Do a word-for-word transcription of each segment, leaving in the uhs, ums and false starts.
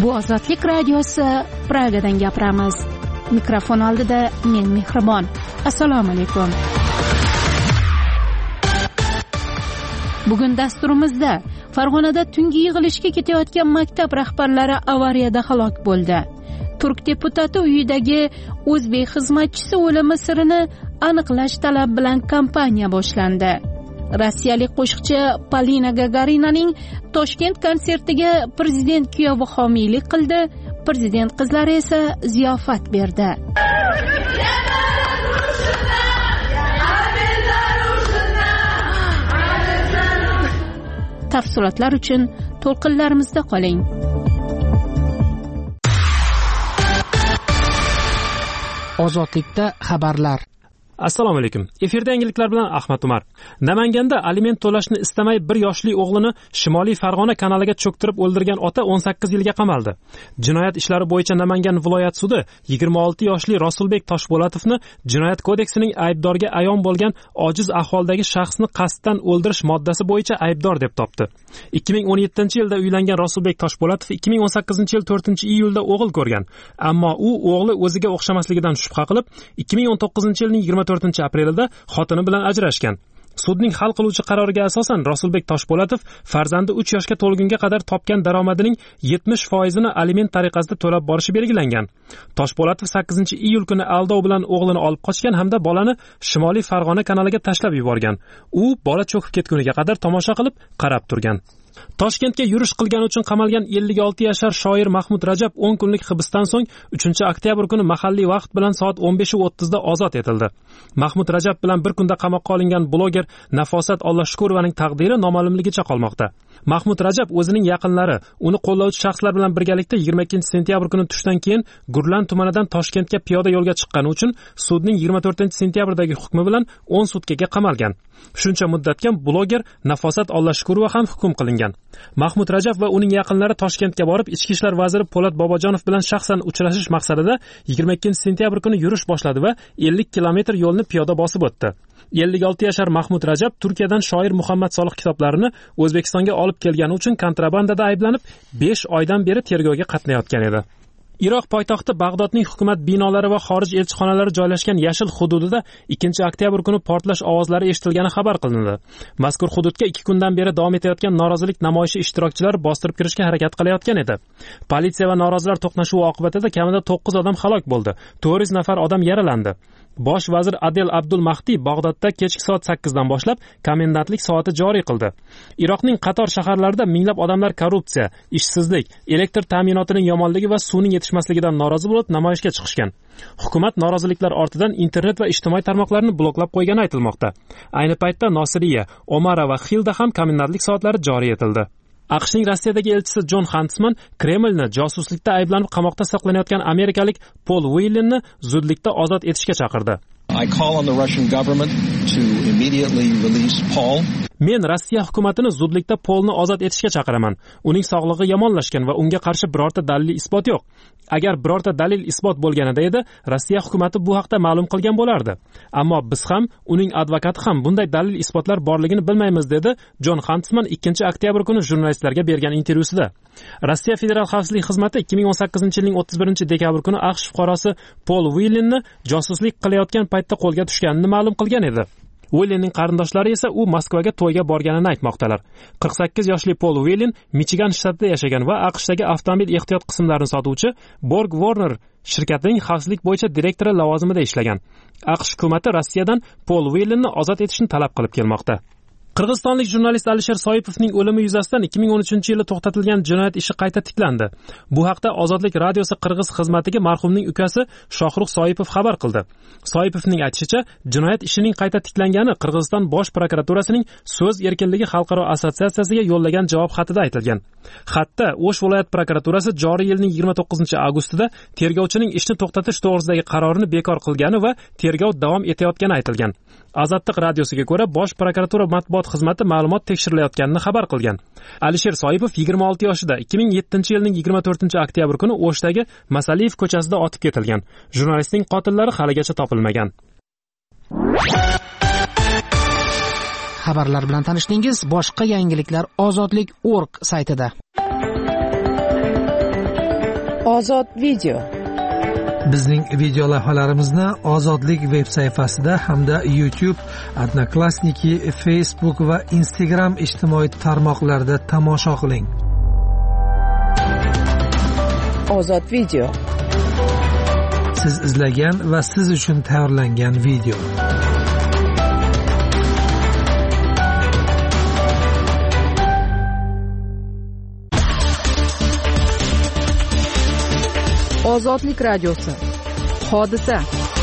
Bu Ozodlik radiosi, Pragadan gapiramiz. Mikrofon oldida men Mehribon. Assalomu alaykum. Bugun dasturimizda Farg'onada tungi yig'ilishga ketayotgan maktab rahbarlari avariyada halok bo'ldi. Turk deputati uyidagi o'zbek xizmatchisi o'limi sirini aniqlash talab bilan kampaniya boshlandi. Rossiyalik qo'shiqchi Polina Gagarinaning Toshkent konsertiga prezident kuyovi homiylik qildi, prezident qizlari esa ziyofat berdi. Tafsilotlar uchun to'lqinlarimizda qoling. Ozodlikda xabarlar. Assalomu alaykum. Efirda yangiliklar bilan Ahmad Umar. Namanganda aliment to'lashni istamay bir yoshli o'g'lini Shimoliy Farg'ona kanaliga cho'ktirib o'ldirgan ota o'n sakkiz yilga qamaldi. Jinoyat ishlari bo'yicha Namangan viloyat sudi yigirma olti yoshli Rasulbek Toshpo'latovni Jinoyat kodeksining aybdorga ayon bo'lgan ojiz ahvoldagi shaxsni qasddan o'ldirish moddasi bo'yicha aybdor deb topdi. ikki ming o'n yettinchi yilda uylangan Rasulbek Toshpo'latov ikki ming o'n sakkizinchi yil to'rtinchi iyulda o'g'il ko'rgan. Ammo u o'g'li o'ziga o'xshamasligidan shubha qilib, ikki ming o'n to'qqizinchi yilning yigirma to'rtinchi aprelida xotini bilan ajrashgan. Sudning hal qiluvchi qaroriga asosan Rasulbek Toshpo'latov farzandi uch yoshga to'lgunga qadar topgan daromadining yetmish foizini aliment tariqasida to'lab borishi belgilangan. Toshpo'latov sakkizinchi iyul kuni aldov bilan o'g'lini olib qochgan hamda bolani Shimoliy Farg'ona kanaliga tashlab yuborgan. U bola cho'kib ketguniga qadar tomosha qilib, qarab turgan. Toshkentga yurish qilgani uchun qamalgan ellik olti yashar shoir Mahmud Rajab o'n kunlik hibsdan so'ng uchinchi oktyabr kuni mahalliy vaqt bilan soat o'n besh o'ttizda ozod etildi. Mahmud Rajab bilan bir kunda qamoqqa olingan bloger Nafosat Ollashukurovaning taqdiri noma'lumligicha qolmoqda. Mahmud Rajab o'zining yaqinlari, uni qo'llovchi shaxslar bilan birgalikda yigirma ikkinchi sentyabr kuni tushdan keyin Gurlan tumanidan Toshkentga piyoda yo'lga chiqqani uchun sudning yigirma to'rtinchi sentyabrdagi hukmi bilan o'n sutkaga qamalgan. Shuncha muddatga bloger Nafosat Ollashukurova ham hukm qilingan. Mahmud Rajab va uning yaqinlari Toshkentga borib, Ichki ishlar vaziri Po'lat Bobojonov bilan shaxsan uchrashish maqsadida yigirma ikkinchi sentyabr kuni yurish boshladi va ellik kilometr yo'lni piyoda bosib o'tdi. ellik olti yashar Mahmud Rajab Turkiyadan shoir Muhammad Solih kitoblarini O'zbekistonga olib kelgani uchun kontrabandada ayblanib, besh oydan beri tergovga qatnayotgan edi. Iroq poytaxti Bag'dodning hukumat binolari va xorij elchixonalari joylashgan yashil hududida ikkinchi oktyabr kuni portlash ovozlari eshitilgani xabar qilindi. Mazkur hududga ikki kundan beri davom etayotgan norozilik namoyishi ishtirokchilari bostirib kirishga harakat qilayotgan edi. Politsiya va norozilar to'qnashuvi oqibatida kamida to'qqiz odam halok bo'ldi. to'rt yuz nafar odam yaralandi. Bosh vazir Adel Abdul Mahdi Bag'dodda kechki soat sakkizdan boshlab komendantlik soati joriy qildi. Iroqning qator shaharlarida minglab odamlar korrupsiya, ishsizlik, elektr ta'minotining yomonligi va suvning yetishmasligidan norozi bo'lib namoyishga chiqishgan. Hukumat noroziliklar ortidan internet va ijtimoiy tarmoqlarni bloklab qo'ygani aytilmoqda. Ayni paytda Nosiriya, Omara va Xilda ham komendantlik soatlari joriy etildi. AQShning Rossiyadagi elchisi Jon Huntsman Kremlni josuslikda ayblanib qamoqda saqlanayotgan amerikalik Paul Whelanni zudlikda ozod etishga chaqirdi. I call on the Russian government to immediately release Paul. Men Rossiya hukumatini zudlikda Polni ozod etishga chaqiraman. Uning sog'lig'i yomonlashgan va unga qarshi birorta dalil isbot yo'q. Agar birorta dalil isbot bo'lganida edi, Rossiya hukumatı bu haqda ma'lum qilgan bo'lardi. Ammo biz ham, uning advokati ham bunday dalil isbotlar borligini bilmaymiz, dedi Jon Huntsman ikkinchi oktyabr kuni jurnalistlarga bergan intervyusida. Rossiya Federal xavfsizlik xizmati ikki ming o'n sakkizinchi yilning o'ttiz birinchi dekabr kuni AQSh fuqarosi Paul Whelanni josuslik qilayotgan paytda qo'lga tushganini ma'lum qilgan edi. Whelanning qarindoshlari esa u Moskvaga to'yga borganini aytmoqdalar. qirq sakkiz yoshli Paul Whelan Michigan shtatida yashagan va AQShdagi avtomobil ehtiyot qismlarini sotuvchi Borg Warner shirkatining xavfsizlik bo'yicha direktori lavozimida ishlagan. AQSh hukumati Rossiyadan Paul Whelanni ozod etishni talab qilib kelmoqda. Qirg'izistonlik jurnalist Alisher Soipovning o'limi yuzasidan ikki ming o'n uchinchi yilda to'xtatilgan jinoyat ishi qayta tiklandi. Bu haqda Ozodlik radiosi Qirg'iz xizmatiga marhumning ukasi Shohruh Soipov xabar qildi. Soipovning aytishicha, jinoyat ishining qayta tiklangani Qirg'iziston bosh prokuraturasining So'z erkinligi xalqaro assotsiatsiyasiga yo'llagan javob xatida aytilgan. Xatda O'sh viloyat prokuraturasi joriy yilning yigirma to'qqizinchi avgustida tergovchining ishni to'xtatish to'g'risidagi qarorini bekor qilgani va tergov davom etayotgani aytilgan. Azadliq radiosiga ko'ra, bosh prokuratura matbuot xizmati ma'lumot tekshirilayotganini xabar qilgan. Alisher Soipov yigirma olti yoshida ikki ming yettinchi yilning yigirma to'rtinchi oktyabr kuni O'shdagi Masaliyev ko'chasida otib ketilgan. Jurnalistning qotillari haligacha topilmagan. Xabarlar bilan tanishdingiz. Boshqa yangiliklar ozodlik точка org saytida. Ozod video. Bizning video lavhalarimizni Ozodlik veb sayfasida hamda YouTube, Odnoklassniki, Facebook va Instagram ijtimoiy tarmoqlarida tomosha qiling. Ozod video. Siz izlagan va siz uchun tayyorlangan video. Ozodlik radiosi. Hodisa.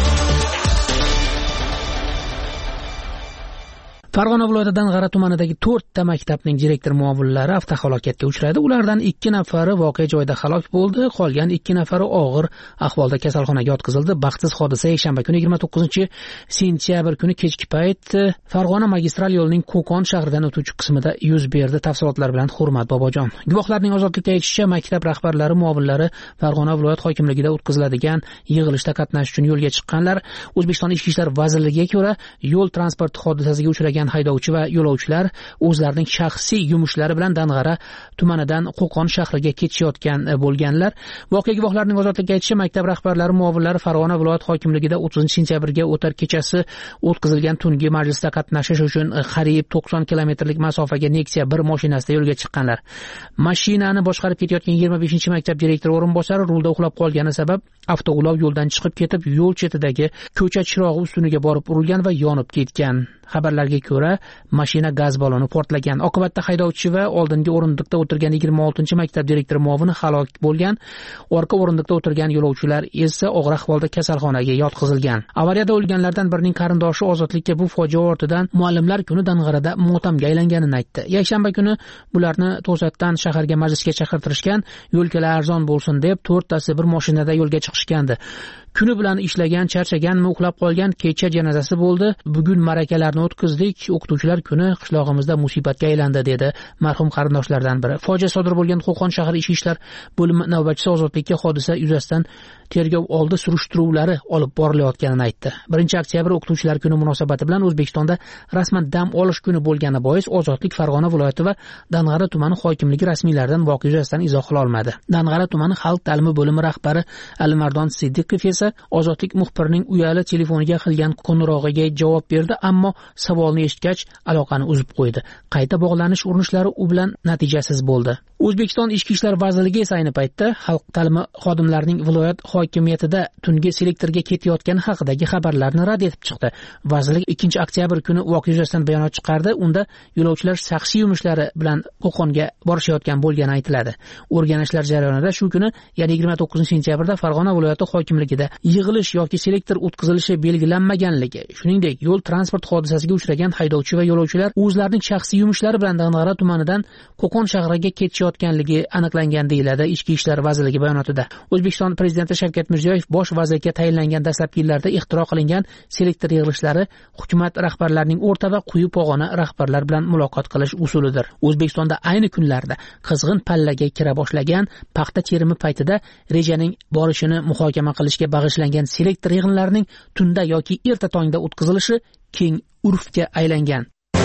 Farg'ona viloyatidan G'ara tumanidagi to'rtta maktabning direktor muovinlari avtohalokatga uchradi. Ulardan ikki nafari voqea joyida halok bo'ldi, qolgan ikki nafari og'ir ahvolda kasalxonaga yotqizildi. Baxtsiz hodisa yakshanba kuni yigirma to'qqizinchi sentyabr kuni kechki payt Farg'ona magistral yo'lining Qo'qon shahridan o'tuvchi qismida yuz berdi. Tafsilotlar bilan Hurmat Bobojon. Guvohlarning ozodlikda aytishicha, maktab rahbarlari, muovinlari Farg'ona viloyat hokimligida o'tkaziladigan yig'ilishda qatnashish uchun yo'lga chiqqanlar. O'zbekiston Ichki ishlar vazirligiga ko'ra, yo'l transport hodisasiga uchragan haydovchi va yo'lovchilar o'zlarining shaxsiy yumushlari bilan Dang'ara tumanidan Qo'qon shahriga ketishayotgan bo'lganlar. Voqea guvohlarining ozodlikka aytishicha, maktab rahbarlari, muovinlari Farg'ona viloyat hokimligida o'ttizinchi sentyabrga o'tar kechasi o'tkazilgan tungi majlisda qatnashish uchun qariyb to'qson kilometrlik masofaga Nexia bir mashinasida yo'lga chiqqanlar. Mashinani boshqarib ketayotgan yigirma beshinchi maktab direktori o'rinbosari rulda uxlab qolgani sabab avtoulov yo'ldan chiqib ketib, yo'l chetidagi ko'cha chirog'i ustuniga borib urilgan va yonib ketgan. Xabarlarga ko'ra, mashina gaz balloni portlagan. Oqibatda haydovchi va oldingi o'rindiqda o'tirgan yigirma oltinchi maktab direktori muovini halok bo'lgan. Orqa o'rindiqda o'tirgan yo'lovchilar esa og'ir ahvolda kasalxonaga yotqizilgan. Avariyada o'lganlardan birining qarindoshi Ozodlikka bu fojia ortidan Muallimlar kuni Dang'arada motamga aylanganini aytdi. Yakshanba kuni bularni to'satdan shaharga majlisga chaqirtirishgan, yo'lkalar arzon bo'lsin deb to'rttasi bir mashinada yo'lga chiqishgandi. Kuni bilan ishlagan, charchaganmi, uxlab qolgan, kecha janozasi bo'ldi. Bugun marakalarni o'tkazdik. O'qituvchilar kuni qishlog'imizda musibatga aylandi, dedi marhum qarindoshlardan biri. Fojia sodir bo'lgan Qo'qon shahar ichki ishlar bo'limi navbatchisi Ozodlikka hodisa yuzasidan tergov oldi surishtiruvlari olib borilayotganini aytdi. birinchi oktyabr o'qituvchilar kuni munosabati bilan O'zbekistonda rasman dam olish kuni bo'lgani bois Ozodlik Farg'ona viloyati va Dang'ara tumani hokimligi rasmiylaridan voqea yuzasidan izoh qila olmadi. Dang'ara tumani xalq ta'limi bo'limi rahbari Alimardon Siddiqov esa Ozodlik muxbirining uyali telefoniga qilgan qo'ng'irog'iga javob berdi, ammo savolni eshitgach aloqani uzib qo'ydi. Qayta bog'lanish urinishlari u bilan natijasiz bo'ldi. O'zbekiston Ichki ishlar vazirligi esa ayni paytda xalq ta'limi xodimlarining viloyat hokimiyatida tungi selektorga ketayotgani haqidagi xabarlarni rad etib chiqdi. Vazirlik ikkinchi oktyabr kuni voqea yuzasidan bayonot chiqardi. Unda yo'lovchilar shaxsiy yumushlari bilan Qo'qonga borishayotgan bo'lgani aytiladi. O'rganishlar jarayonida shu kuni, ya'ni yigirma to'qqizinchi sentyabrda Farg'ona viloyati hokimligida yig'ilish yoki selektor o'tkazilishi belgilanmaganligi, shuningdek, yo'l transport hodisasiga uchragan haydovchi va yo'lovchilar o'zlarining shaxsiy yumushlari bilan Dang'ara tumanidan Qo'qon shahriga ketishayotganligi aniqlangan, deyiladi Ichki ishlar vazirligi bayonotida. O'zbekiston prezidenti Shavkat Mirziyoyev bosh vazirga tayinlangan dastlabki yillarda ixtiro qilingan selektor yig'ilishlari hukumat rahbarlarining o'rta va quyi pog'ona rahbarlar bilan muloqot qilish usulidir. O'zbekistonda ayni kunlarda qizg'in pallaga kira boshlagan paxta terimi paytida rejaning borishini muhokama qilishga bag'ishlangan selektor yig'inlarining tunda yoki erta tongda o'tkazilishi keng urfga aylangan.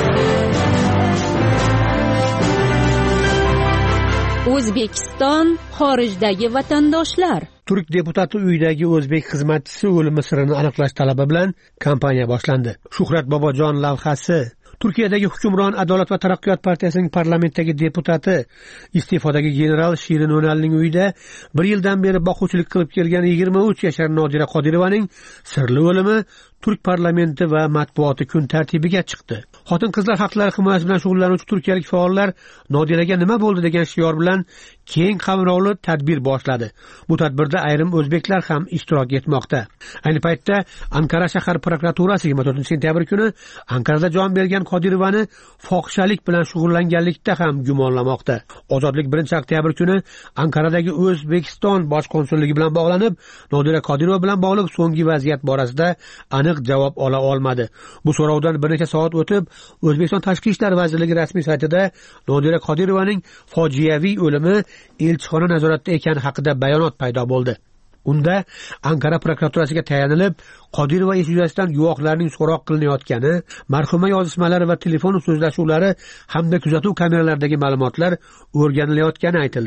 O'zbekiston xorijdagi vatandoshlar. Turk deputati uyidagi o'zbek xizmatchisi o'limi sirini aniqlash talabi bilan kampaniya boshlandi. Shuhrat Bobojon lavhasi. Turkiyadagi hukmron Adolat va taraqqiyot partiyasining parlamentdagi deputati, iste'fodagi general Shirin O'nalning uyida bir yildan beri boquvchilik qilib kelgan yigirma uch yashar Nodira Qodirovaning sirli o'limi Turk parlamenti va matbuoti kun tartibiga chiqdi. Xotin-qizlar haqlari himoyasi bilan shug'ullanuvchi turkiyalik faollar Nodiraga nima bo'ldi degan shior bilan keng qamrovli tadbir boshladi. Bu tadbirda ayrim o'zbeklar ham ishtirok etmoqda. Ayni paytda Ankara shahar prokuraturasi yigirma to'rtinchi sentyabr kuni Ankarada jon bergan Qodirovani fohishalik bilan shug'ullanganlikda ham gumonlamoqda. Ozodlik birinchi oktyabr kuni Ankaradagi O'zbekiston bosh konsulligi bilan bog'lanib, Nodira Qodirova bilan bog'liq so'nggi vaziyat borasida aniq javob ola olmadi. Bu so'rovdan bir necha soat o'tib, O'zbekiston Tashqi ishlar vazirligi rasmiy saytida Nodira Qodirovaning fojiaviy o'limi elchixona nazoratida ekani haqida bayonot paydo bo'ldi. Unda Ankara prokuraturasiga tayanilib, Qodirova ish yuzasidan guvohlarning so'roq qilinayotgani, marhuma yozishmalari va telefon so'zlashuvlari hamda kuzatuv kameralaridagi ma'lumotlar o'rganilayotgani aytildi.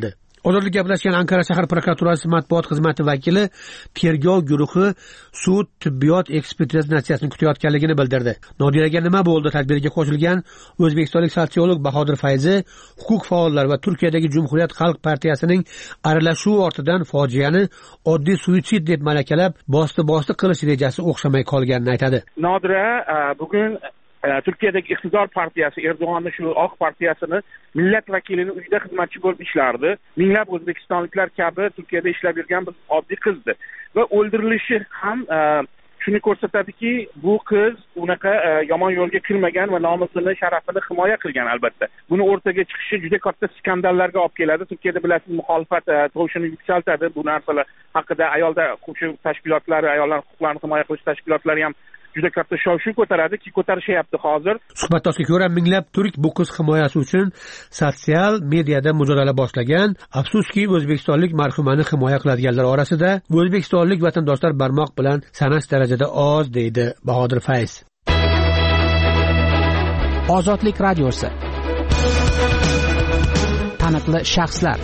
Ozodlik gaplashgan Ankara shahar prokuraturasi matbuot xizmati vakili tergov guruhi sud tibbiyot ekspertiza natijasini kutayotganligini bildirdi. Nodiraga nima bo'ldi tadbiriga qo'shilgan o'zbekistonlik sotsiolog Bahodir Fayzi huquq faollari va Turkiyadagi Jumhuriyat xalq partiyasining aralashuvi ortidan fojiani oddiy suitsid deb malakalab bosti-bosti qilish rejasi o'xshamay qolganini aytadi. Nodira bugun Turkiyadagi iqtidor partiyasi Erdo'g'onni shu oq partiyasini millat vakilini uyida xizmatchi bo'lib ishlardi. Minglab o'zbekistonliklar kabi Turkiyada ishlab yurgan bir oddiy qizdi va o'ldirilishi ham shuni ko'rsatadiki, bu qiz unaqa yomon yo'lga kirmagan va nomusini, sharafini himoya qilgan albatta. Buni o'rtaga chiqishi juda katta skandallarga olib keladi. Turkiyada bilasiz, muxolifat tovushini yuksaltadi. Bu narsalar haqida ayollar huquq tashkilotlari, ayollar huquqlarini himoya qilish tashkilotlari ham juda katta shov-shuv ko'taradi, ki ko'tarishyapti hozir. Suhbatdoshga ko'ra minglab turk bu qiz himoyasi uchun sotsial mediada mujodala boshlagan. Afsuski, o'zbekistonlik marhumani himoya qiladiganlar orasida o'zbekistonlik vatandoshlar barmoq bilan sanash darajada oz, deydi Bahodir Fayz. Ozodlik radiosi. Taniqli shaxslar.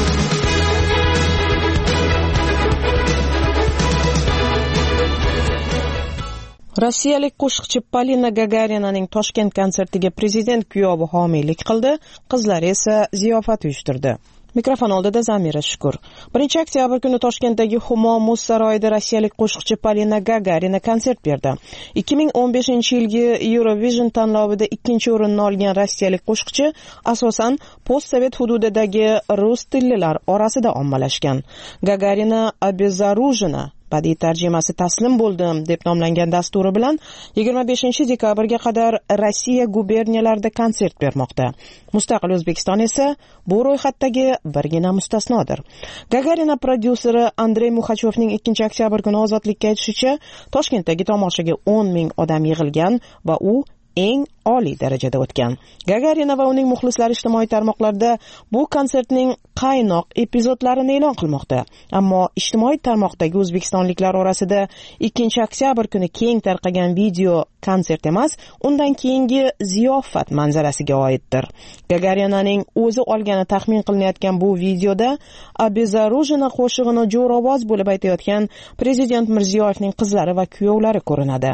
Rossiyalik qo'shiqchi Polina Gagarinaning Toshkent konsertiga prezident kuyovi homiylik qildi, qizlari esa ziyofat uyushtirdi. Mikrofon oldida Zamira Shukur. birinchi oktyabr kuni Toshkentdagi Humo muz saroyida rossiyalik qo'shiqchi Polina Gagarina konsert berdi. ikki ming o'n beshinchi yilgi Eurovision tanlovida ikkinchi o'rinni olgan rossiyalik qo'shiqchi asosan postsovet hududidagi rus tillilar orasida ommalashgan. Gagarina Обезоружена badiiy tarjimasi taslim bo'ldim deb nomlangan dasturi bilan yigirma beshinchi dekabrga qadar Rossiya guberniyalarida konsert bermoqda. Mustaqil O'zbekiston esa bu ro'yxatdagi birgina mustasnodir. Gagarina prodyuseri Andrey Muxachovning ikkinchi oktyabr kuni ozodlikka aytishicha, Toshkentdagi tomoshaga o'n ming odam yig'ilgan va u eng oliy darajada o'tgan. Gagarina va uning muxlislari ijtimoiy tarmoqlarda bu konsertning qaynoq epizodlarini e'lon qilmoqda. Ammo ijtimoiy tarmoqdagi o'zbekistonliklar orasida ikkinchi oktyabr kuni keng tarqagan video konsert emas, undan keyingi ziyofat manzarasiga oiddir. Gagarinaning o'zi olgani taxmin qilinayotgan bu videoda Обезоружена qo'shig'ini jo'rovoz bo'lib aytayotgan prezident Mirziyoyevning qizlari va kuyovlari ko'rinadi.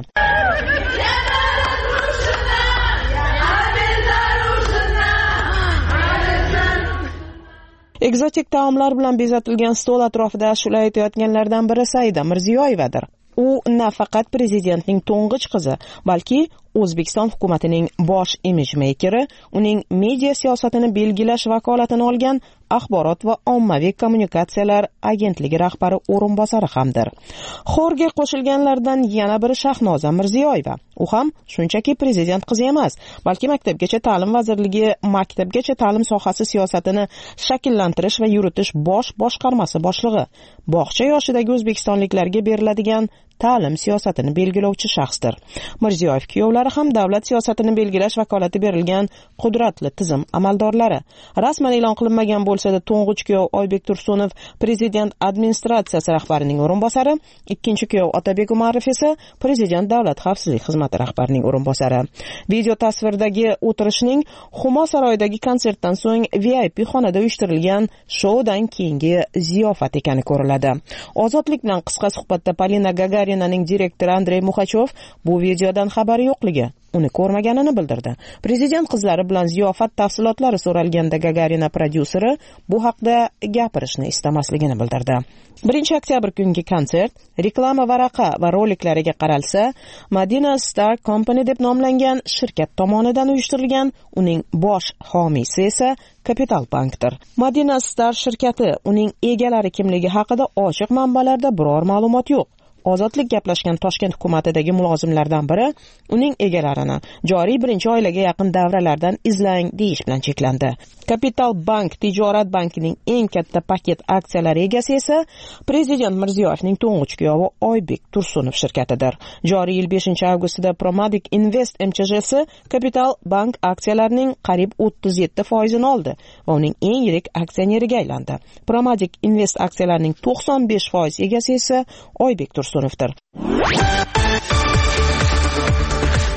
Ekzotik taomlar bilan bezatilgan stol atrofida ashula aytayotganlardan biri Saida Mirziyoyevadir. U nafaqat prezidentning to'ng'ich qizi, balki O'zbekiston hukumatining bosh imij mekeri, uning media siyosatini belgilash vakolatini olgan axborot va ommaviy kommunikatsiyalar agentligi rahbari o'rinbosari hamdir. Xorga qo'shilganlardan yana biri Shahnoza Mirziyoyeva. U ham shunchaki prezident qizi emas, balki Maktabgacha ta'lim vazirligi maktabgacha ta'lim sohasi siyosatini shakllantirish va yuritish bosh boshqarmasi boshlig'i. Bog'cha yoshidagi o'zbekistonliklarga beriladigan ta'lim siyosatini belgilovchi shaxsdir. Mirziyoyev kuyovlari ham davlat siyosatini belgilash vakolati berilgan qudratli tizim amaldorlari. Rasman e'lon qilinmagan bo'lsa-da, to'ng'ich kuyov Oybek Tursunov prezident administratsiyasi rahbarining o'rinbosari, ikkinchi kuyov Otabek Umarov esa prezident davlat xavfsizlik xizmati rahbarining o'rinbosari. Video tasvirdagi o'tirishning Humo saroyidagi konsertdan so'ng V I P xonada uyushtirilgan shoudan keyingi ziyofat ekani ko'riladi. Ozodlik bilan qisqa suhbatda Polina Gagarinaning direktori Andrey Muxachov bu videodan xabari yo'qligi, uni ko'rmaganini bildirdi. Prezident qizlari bilan ziyofat tafsilotlari so'ralganda Gagarina prodyuseri bu haqda gapirishni istamasligini bildirdi. birinchi oktyabr kungi konsert reklama varaqa va roliklariga qaralsa, Madina Star Company deb nomlangan shirkat tomonidan uyushtirilgan, uning bosh homiysi esa Capital Bankdir. Madina Star shirkati, uning egalari kimligi haqida ochiq manbalarda biror ma'lumot yo'q. Ozodlik gaplashgan Toshkent hukumatidagi mulozimlardan biri uning egalarini joriy birinchi oilaga yaqin davralardan izlang deyish bilan cheklandi. Capital Bank tijorat bankining eng katta paket aksiyalari egasi esa prezident Mirziyoyevning to'ng'ich kuyovi Oybek Tursunov shirkatidir. Joriy yil beshinchi avgustida Promadic Invest M Ch Jsi Capital Bank aksiyalarining qariyb o'ttiz yetti foizini oldi va uning eng yirik aksioneriga aylandi. Promadic Invest aksiyalarining to'qson besh foiz egasi esa Oybek Tursunovdir.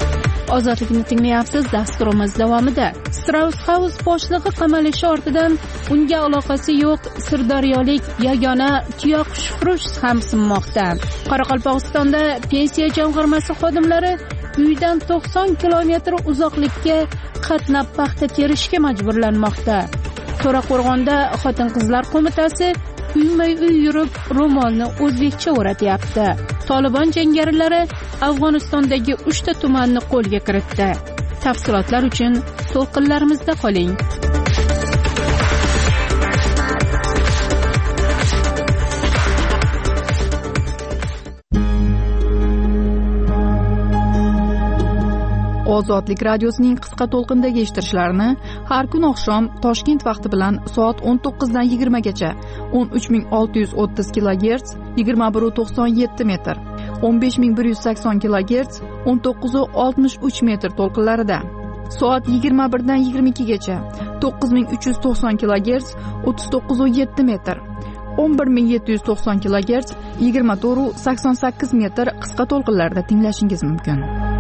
Ozodlikni tinglayapsiz. Dasturimiz davomida Strauss House boshlig'i qamalishi ortidan unga aloqasi yo'q sirdaryolik yagona tuyoqfurush ham sinmoqda. Qoraqalpog'istonda pensiya jamg'armasi xodimlari uydan to'qson kilometr uzoqlikka qatnab paxta terishga majburlanmoqda. To'raqo'rg'onda xotin-qizlar qo'mitasi uyma-uy yurib ro'molni o'zbekcha o'ratyapti. Tolibon jangarilari Afg'onistondagi uchta tumanni qo'lga kiritdi. Tafsilotlar uchun to'lqinlarimizda qoling. Ozodlik radiosining qisqa to'lqindagi eshittirishlarini har kun oqshom Toshkent vaqti bilan soat o'n to'qqiz dan yigirma gacha o'n uch ming olti yuz o'ttiz kilogerts yigirma bir nuqta to'qson yetti metr, o'n besh ming bir yuz sakson kilogerts o'n to'qqiz nuqta oltmish uch metr to'lqinlarida, soat yigirma bir dan yigirma ikki gacha to'qqiz ming uch yuz to'qson kilogerts o'ttiz to'qqiz nuqta yetti metr, o'n bir ming yetti yuz to'qson kilogerts yigirma to'rt nuqta sakson sakkiz metr qisqa to'lqinlarda tinglashingiz mumkin.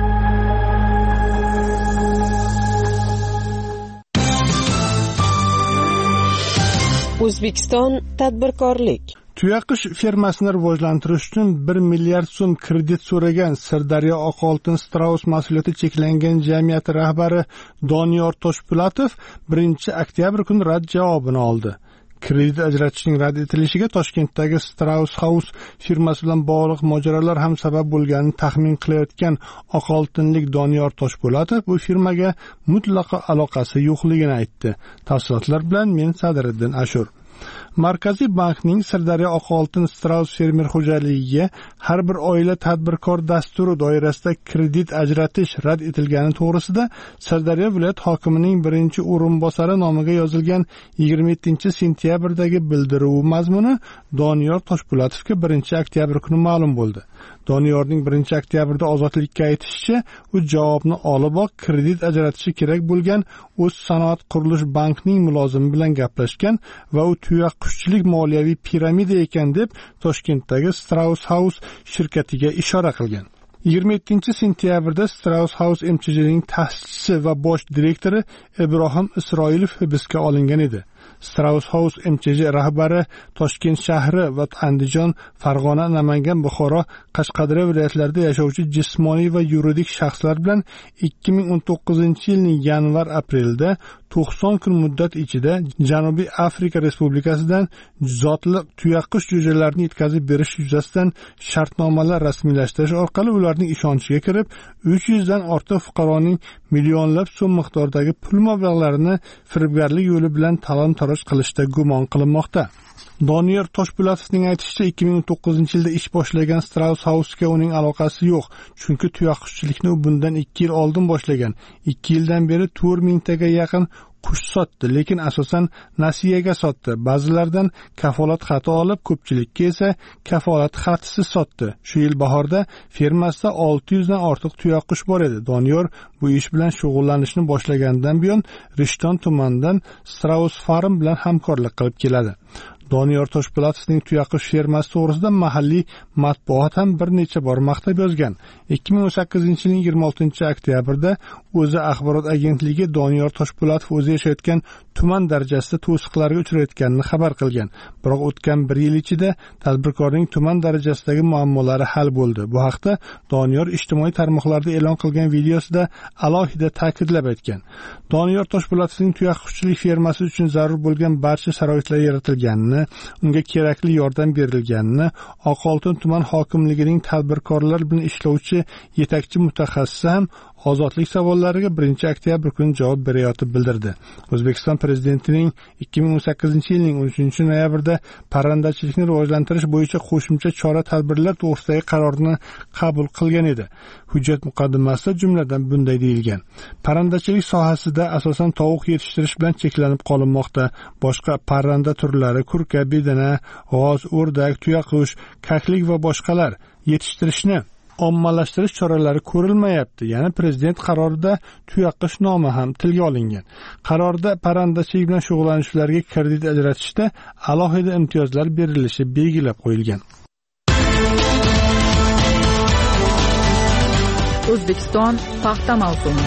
O'zbekiston tadbirkorlik tuyaqush fermasini rivojlantirish uchun bir milliard so'm kredit so'ragan Sirdaryo Oqoltin Strauss mas'uliyati cheklangan jamiyati rahbari Doniyor Toshpo'latov birinchi oktyabr kuni rad javobini oldi. Kredit ajratishning rad etilishiga Toshkentdagi Strauss House firmasi bilan bog'liq mojarolar ham sabab bo'lganini taxmin qilayotgan oqoltinlik Doniyor Toshpo'latov bu firmaga mutlaqo aloqasi yo'qligini aytdi. Tafsilotlar bilan men Sadiriddin Ashur. Markaziy bankning Sirdaryo Oqoltin Strauss fermer xo'jaligiga har bir oila tadbirkor dasturi doirasida kredit ajratish rad etilgani to'g'risida Sirdaryo viloyat hokimining birinchi o'rinbosari nomiga yozilgan yigirma yettinchi sentyabrdagi bildiruv mazmuni Doniyor Toshpo'latovga birinchi oktyabr kuni ma'lum bo'ldi. Doniyorning birinchi oktyabrda Ozodlikka aytishicha, u javobni oliboq kredit ajratishi kerak bo'lgan o'z sanoat qurilish bankining mulozimi bilan gaplashgan va u tuyaqushchilik moliyaviy piramida ekan deb Toshkentdagi Strauss House shirkatiga ishora qilgan. yigirma yettinchi sentyabrda Strauss House M Ch Jning ta'sischisi va bosh direktori Ibrohim Isroilov hibsga olingan edi. Strauss House M Ch J rahbari Toshkent shahri va Andijon, Farg'ona, Namangan, Buxoro, Qashqadaryo viloyatlarida yashovchi jismoniy va yuridik shaxslar bilan ikki ming o'n to'qqizinchi yilning yanvar-aprelda to'qson kun muddat ichida Janubiy Afrika Respublikasidan zotli tuyaqush jo'jalarini yetkazib berish yuzasidan shartnomalar rasmiylashtirish orqali ularning ishonchiga kirib, uch yuz dan ortiq fuqaroning millionlab so'm miqdordagi pul mablag'larini firibgarlik yo'li bilan talon-taroj qilishda gumon qilinmoqda. Doniyor Toshpo'latovning aytishicha, ikki ming o'n to'qqizinchi yilda ish boshlagan Strauss House'ga uning aloqasi yo'q, chunki tuyaqushchilikni u bundan ikki yil oldin boshlagan. ikki yildan beri to'rt mingtaga yaqin qush sotdi, lekin asosan nasiyaga sotdi. Ba'zilardan kafolat xati olib, ko'pchilikka esa kafolat xatisiz sotdi. Shu yil bahorda fermasida olti yuz dan ortiq tuyaqush bor edi. Doniyor bu ish bilan shug'ullanishni boshlagandan buyon Rishton tumanidan Strauss Farm bilan hamkorlik qilib keladi. Doniyor Toshpo'latovning tuyaqush fermasi to'g'risida mahalliy matbuot ham bir necha bor maqtab yozgan. ikki ming o'n sakkizinchi yilning yigirma oltinchi oktyabrda o'zi axborot agentligi Doniyor Toshpo'latov o'zi yashayotgan tuman darajasida to'siqlarga uchrayotganini xabar qilgan. Biroq o'tgan bir yil ichida tadbirkorning tuman darajasidagi muammolari hal bo'ldi. Bu haqda Doniyor ijtimoiy tarmoqlarda e'lon qilgan videosida alohida ta'kidlab aytgan. Doniyor Toshpo'latovning tuyaqushchilik fermasi uchun zarur bo'lgan barcha sharoitlar yaratilganini, unga kerakli yordam berilganini Oqoltin tuman hokimligining tadbirkorlar bilan ishlovchi yetakchi mutaxassisi ham ozodlik savollariga birinchi oktyabr kuni javob berayotib bildirdi. O'zbekiston prezidentining ikki ming o'n sakkizinchi yilning o'n uchinchi noyabrda parrandachilikni rivojlantirish bo'yicha qo'shimcha chora-tadbirlar to'g'risidagi qarorini qabul qilgan edi. Hujjat muqaddimasida jumladan bunday deyilgan: parrandachilik sohasida asosan tovuq yetishtirish bilan cheklanib qolinmoqda. Boshqa parranda turlari, kurka, bedana, g'oz, o'rdak, tuyaqush, kaklik va boshqalar yetishtirishni ommalashtirish choralari ko'rilmayapti. Ya'ni prezident qarorida tuyaqush nomi ham tilga olingan. Qarorda parrandachilik bilan shug'ullanuvchilarga kredit ajratishda alohida imtiyozlar berilishi belgilab qo'yilgan. O'zbekiston paxta mavsumi.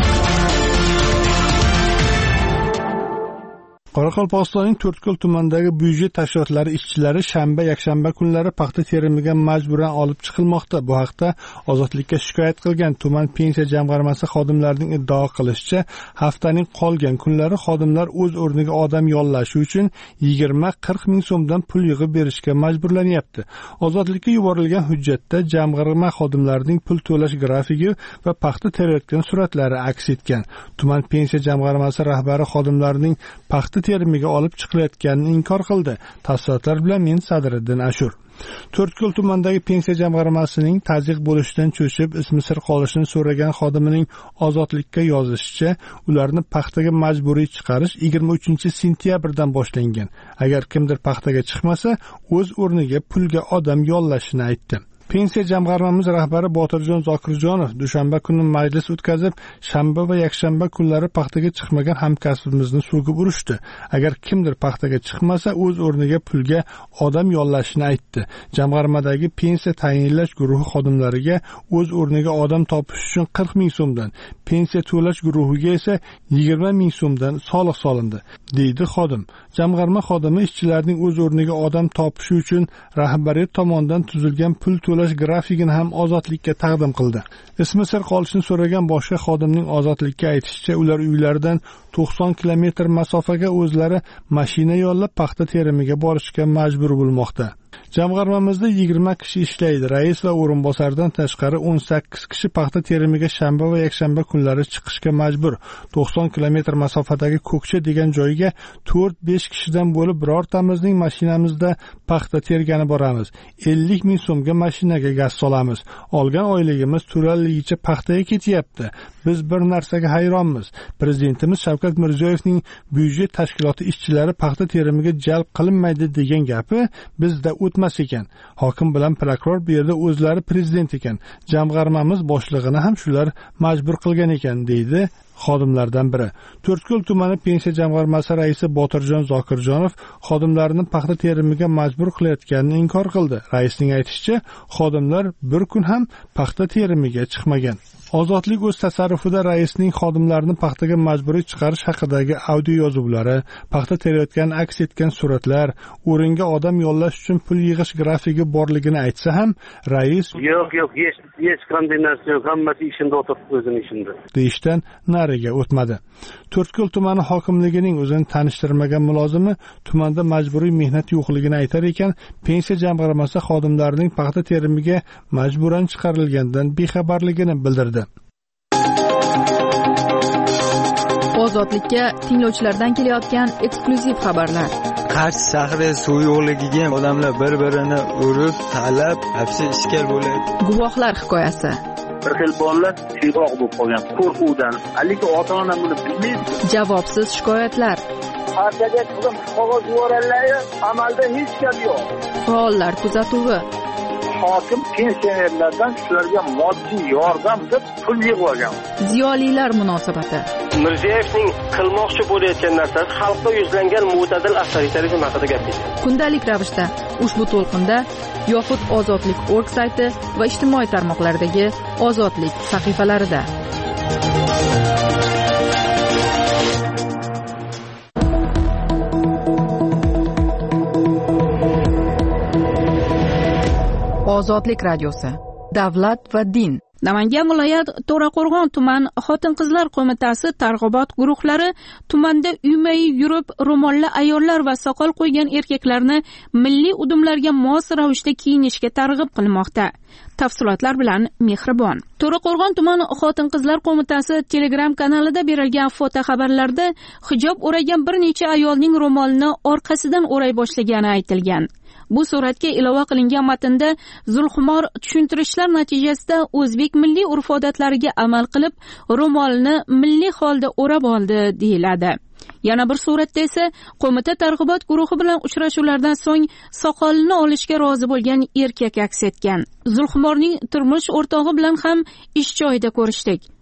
Qoraqalpog'istonning To'rtko'l tumanidagi byudjet tashkilotlari ishchilari shanba, yakshanba kunlari paxta terimiga majburan olib chiqilmoqda. Bu haqda Ozodlikka shikoyat qilgan tuman pensiya jamg'armasi xodimlarining iddao qilishicha, haftaning qolgan kunlari xodimlar o'z o'rniga odam yollashi uchun yigirma qirq ming so'mdan pul yig'ib berishga majburlanyapti. Ozodlikka yuborilgan hujjatda jamg'arma xodimlarining pul to'lash grafigi va paxta terayotgan suratlari aks etgan. Tuman pensiya jamg'armasi rahbari xodimlarining paxta terimiga olib chiqilayotganini inkor qildi. Tafsilotlar bilan men Sadriddin Ashur. To'rtko'l tumanidagi pensiya jamg'armasining tazyiq bo'lishidan cho'chib, ismi sir qolishini so'ragan xodimining Ozodlikka yozishicha, ularni paxtaga majburiy chiqarish yigirma uchinchi sentyabrdan boshlangan. Agar kimdir paxtaga chiqmasa, o'z o'rniga pulga odam yollashini aytdi. Pensiya jamg'armamiz rahbari Botirjon Zokirjonov dushanba kuni majlis o'tkazib, shanba va yakshanba kunlari paxtaga chiqmagan hamkasbimizni so'kib urishdi. Agar kimdir paxtaga chiqmasa, o'z o'rniga pulga odam yollashini aytdi. Jamg'armadagi pensiya tayinlash guruhi xodimlariga o'z o'rniga odam topish uchun qirq ming so'mdan, pensiya to'lash guruhiga esa yigirma ming so'mdan soliq solindi, deydi xodim. Jamg'arma xodimi ishchilarning o'z o'rniga odam topishi uchun rahbariyat tomonidan tuzilgan pul to'lash grafikini ham Ozodlikka taqdim qildi. Ismi sir qolishini so'ragan boshqa xodimning Ozodlikka aytishicha, ular uylaridan to'qson kilometr masofaga o'zlari mashina yollab paxta terimiga borishga majbur bo'lmoqda. Jamg'armamizda yigirma kishi ishlaydi. Rais va o'rinbosardan tashqari o'n sakkiz kishi paxta terimiga shanba va yakshanba kunlari chiqishga majbur. to'qson kilometr masofadagi Ko'kcha degan joyga to'rt besh kishidan bo'lib birortamizning mashinamizda paxta tergani boramiz. ellik ming so'mga mashinaga gaz solamiz. Olgan oyligimiz to'laligicha paxtaga ketyapti. Biz bir narsaga hayronmiz. Prezidentimiz Shavkat Mirziyoyevning byudjet tashkiloti ishchilari paxta terimiga jalb qilinmaydi degan gapi bizda o'tmas ekan. Hokim bilan prokuror bu yerda o'zlari prezident ekan. Jamg'armamiz boshlig'ini ham shular majbur qilgan ekan, deydi xodimlardan biri. To'rtko'l tumani pensiya jamg'armasi raisi Botirjon Zokirjonov xodimlarini paxta terimiga majbur qilayotganini inkor qildi. Raisning aytishicha, xodimlar bir kun ham paxta terimiga chiqmagan. Ozodlik o'z tasarrufida raisning xodimlarini paxtaga majburiy chiqarish haqidagi audio yozuvlari, paxta terayotgan aks etgan suratlar, o'ringa odam yollash uchun pul yig'ish grafigi borligini aytsa ham, rais yo'q, yo'q, hech hech qanday narsa yo'q, hammasi ishida o'tirib o'zini ishida deyishdan nariga o'tmadi. To'rtko'l tumani hokimligining o'zini tanishtirmagan mulozimi tumanda majburiy mehnat yo'qligini aytar ekan, pensiya jamg'armasi xodimlarining paxta terimiga majburan chiqarilgandan bexabarligini bildirdi. Ozodlikka tinglovchilardan kelayotgan eksklyuziv xabarlar. Qarshi shahri suv yo'qligiga odamlar bir-birini urib, talab, hapsi ishkal bo'ladi. Guvohlar hikoyasi. Bir xil bolalar shiroq bo'lib qolgan qo'rquvdan. Haligi ota-ona buni bilmaydi. Javobsiz shikoyatlar. Partiyaga qizim qog'oz yuboradilar, amalda hech gap yo'q. Faollar kuzatuvi. Hokim pensionerlardan shularga moddiy yordam deb pul yig'ib olgan. Ziyolilar munosabati. Mirziyoyevning qilmoqchi bo'layotgan narsasi xalqqa yuzlangan mo'tadil avtoritarizm haqida gapirdi. Kundalik ravishda ushbu to'lqinda yoxud Ozodlik nokta org sayti va ijtimoiy tarmoqlardagi Ozodlik sahifalarida. Ozodlik radiosi. Davlat va din. Namangan viloyat To'raqo'rg'on tuman xotin-qizlar qo'mitasi targ'ibot guruhlari tumanda uyma-uy yurib ro'molli ayollar va soqol qo'ygan erkaklarni milliy udumlarga mos ravishda kiyinishga targ'ib qilmoqda. Tafsilotlar bilan Mehribon. To'raqo'rg'on tuman xotin-qizlar qo'mitasi Telegram kanalida berilgan foto xabarlarda hijob o'ragan bir necha ayolning ro'molini orqasidan o'ray boshlagani aytilgan. Bu suratga ilova qilingan matnda Zulxumor tushuntirishlar natijasida o'zbek milliy urf-odatlariga amal qilib, ro'molni milliy holda o'rab oldi deyiladi. Yana bir suratda esa qo'mita targ'ibot guruhi bilan uchrashuvlardan so'ng soqolini olishga rozi bo'lgan erkak aks etgan. Zulxumorning turmush o'rtog'i bilan ham ish joyida ko'rishdik.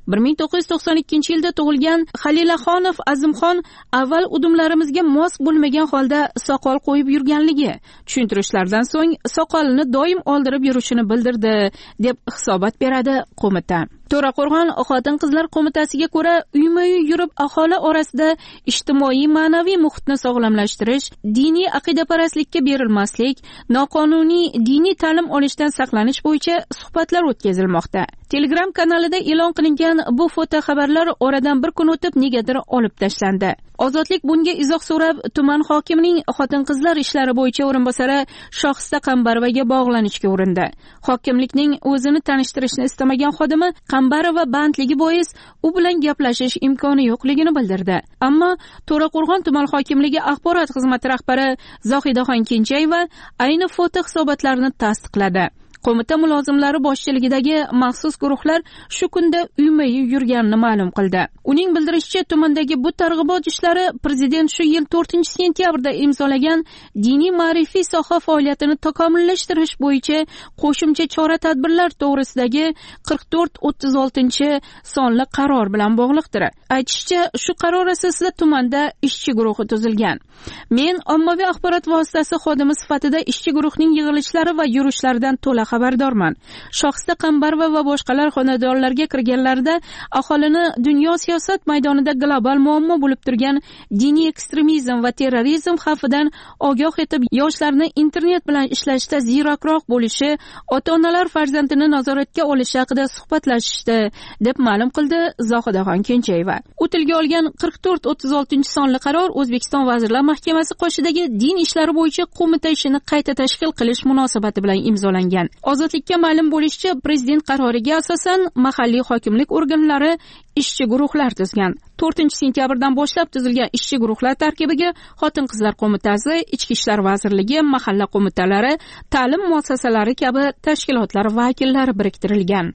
bir ming to'qqiz yuz to'qson ikkinchi yilda tug'ilgan Xalilaxonov Azimxon avval udumlarimizga mos bo'lmagan holda soqol qo'yib yurganligi, tushuntirishlardan so'ng soqolini doim oldirib yurishini bildirdi, deb hisobot beradi qo'mita. To'raqo'rg'on xotin-qizlar qo'mitasiga ko'ra, uyma-uy yurib aholi orasida ijtimoiy ma'naviy muhitni sog'lomlashtirish, diniy aqidaparastlikka berilmaslik, noqonuniy diniy ta'lim olishdan saqlanish bo'yicha suhbatlar o'tkazilmoqda. Telegram kanalida e'lon qilingan bu foto xabarlar oradan bir kun o'tib negadir olib tashlandi. Ozodlik bunga izoh so'rab tuman hokimining xotin-qizlar ishlari bo'yicha o'rinbosari Shohista Qambarovaga bog'lanishga urindi. Hokimlikning o'zini tanishtirishni istamagan xodimi Qambarova bandligi bois u bilan gaplashish imkoni yo'qligini bildirdi. Ammo To'raqo'rg'on tuman hokimligi axborot xizmati rahbari Zohidaxon Kenjayeva ayni foto hisobotlarni tasdiqladi. Qo'mita mulozimlari boshchiligidagi maxsus guruhlar shu kunda uyma-uy yurganini ma'lum qildi. Uning bildirishicha, tumandagi bu targ'ibot ishlari prezident shu yil to'rtinchi sentyabrda imzolagan diniy ma'rifiy soha faoliyatini takomillashtirish bo'yicha qo'shimcha chora-tadbirlar to'g'risidagi qirq to'rt o'ttiz oltinchi sonli qaror bilan bog'liqdir. Aytishicha, shu qaror asosida tumanda ishchi guruhi tuzilgan. Men ommaviy axborot vositasi xodimi sifatida ishchi guruhning yig'ilishlari va yurishlaridan to'la xabardorman. Shohista Qambarova va boshqalar xonadonlarga kirganlarida aholini dunyo siyosat maydonida global muammo bo'lib turgan diniy ekstremizm va terrorizm xavfidan ogoh etib, yoshlarni internet bilan ishlashda ziyrakroq bo'lishi, ota-onalar farzandini nazoratga olishi haqida suhbatlashishdi, deb ma'lum qildi Zohidaxon Kenjayeva. U tilga olgan qirq to'rt o'ttiz oltinchi sonli qaror O'zbekiston Vazirlar Mahkamasi qoshidagi din ishlari bo'yicha qo'mita ishini qayta tashkil qilish munosabati bilan imzolangan. Ozodlikka ma'lum bo'lishicha, prezident qaroriga asosan mahalliy hokimlik organlari ishchi guruhlar tuzgan. to'rtinchi sentyabrdan boshlab tuzilgan ishchi guruhlar tarkibiga Xotin-qizlar qo'mitasi, Ichki ishlar vazirligi, mahalla qo'mitalari, ta'lim muassasalari kabi tashkilotlar vakillari biriktirilgan.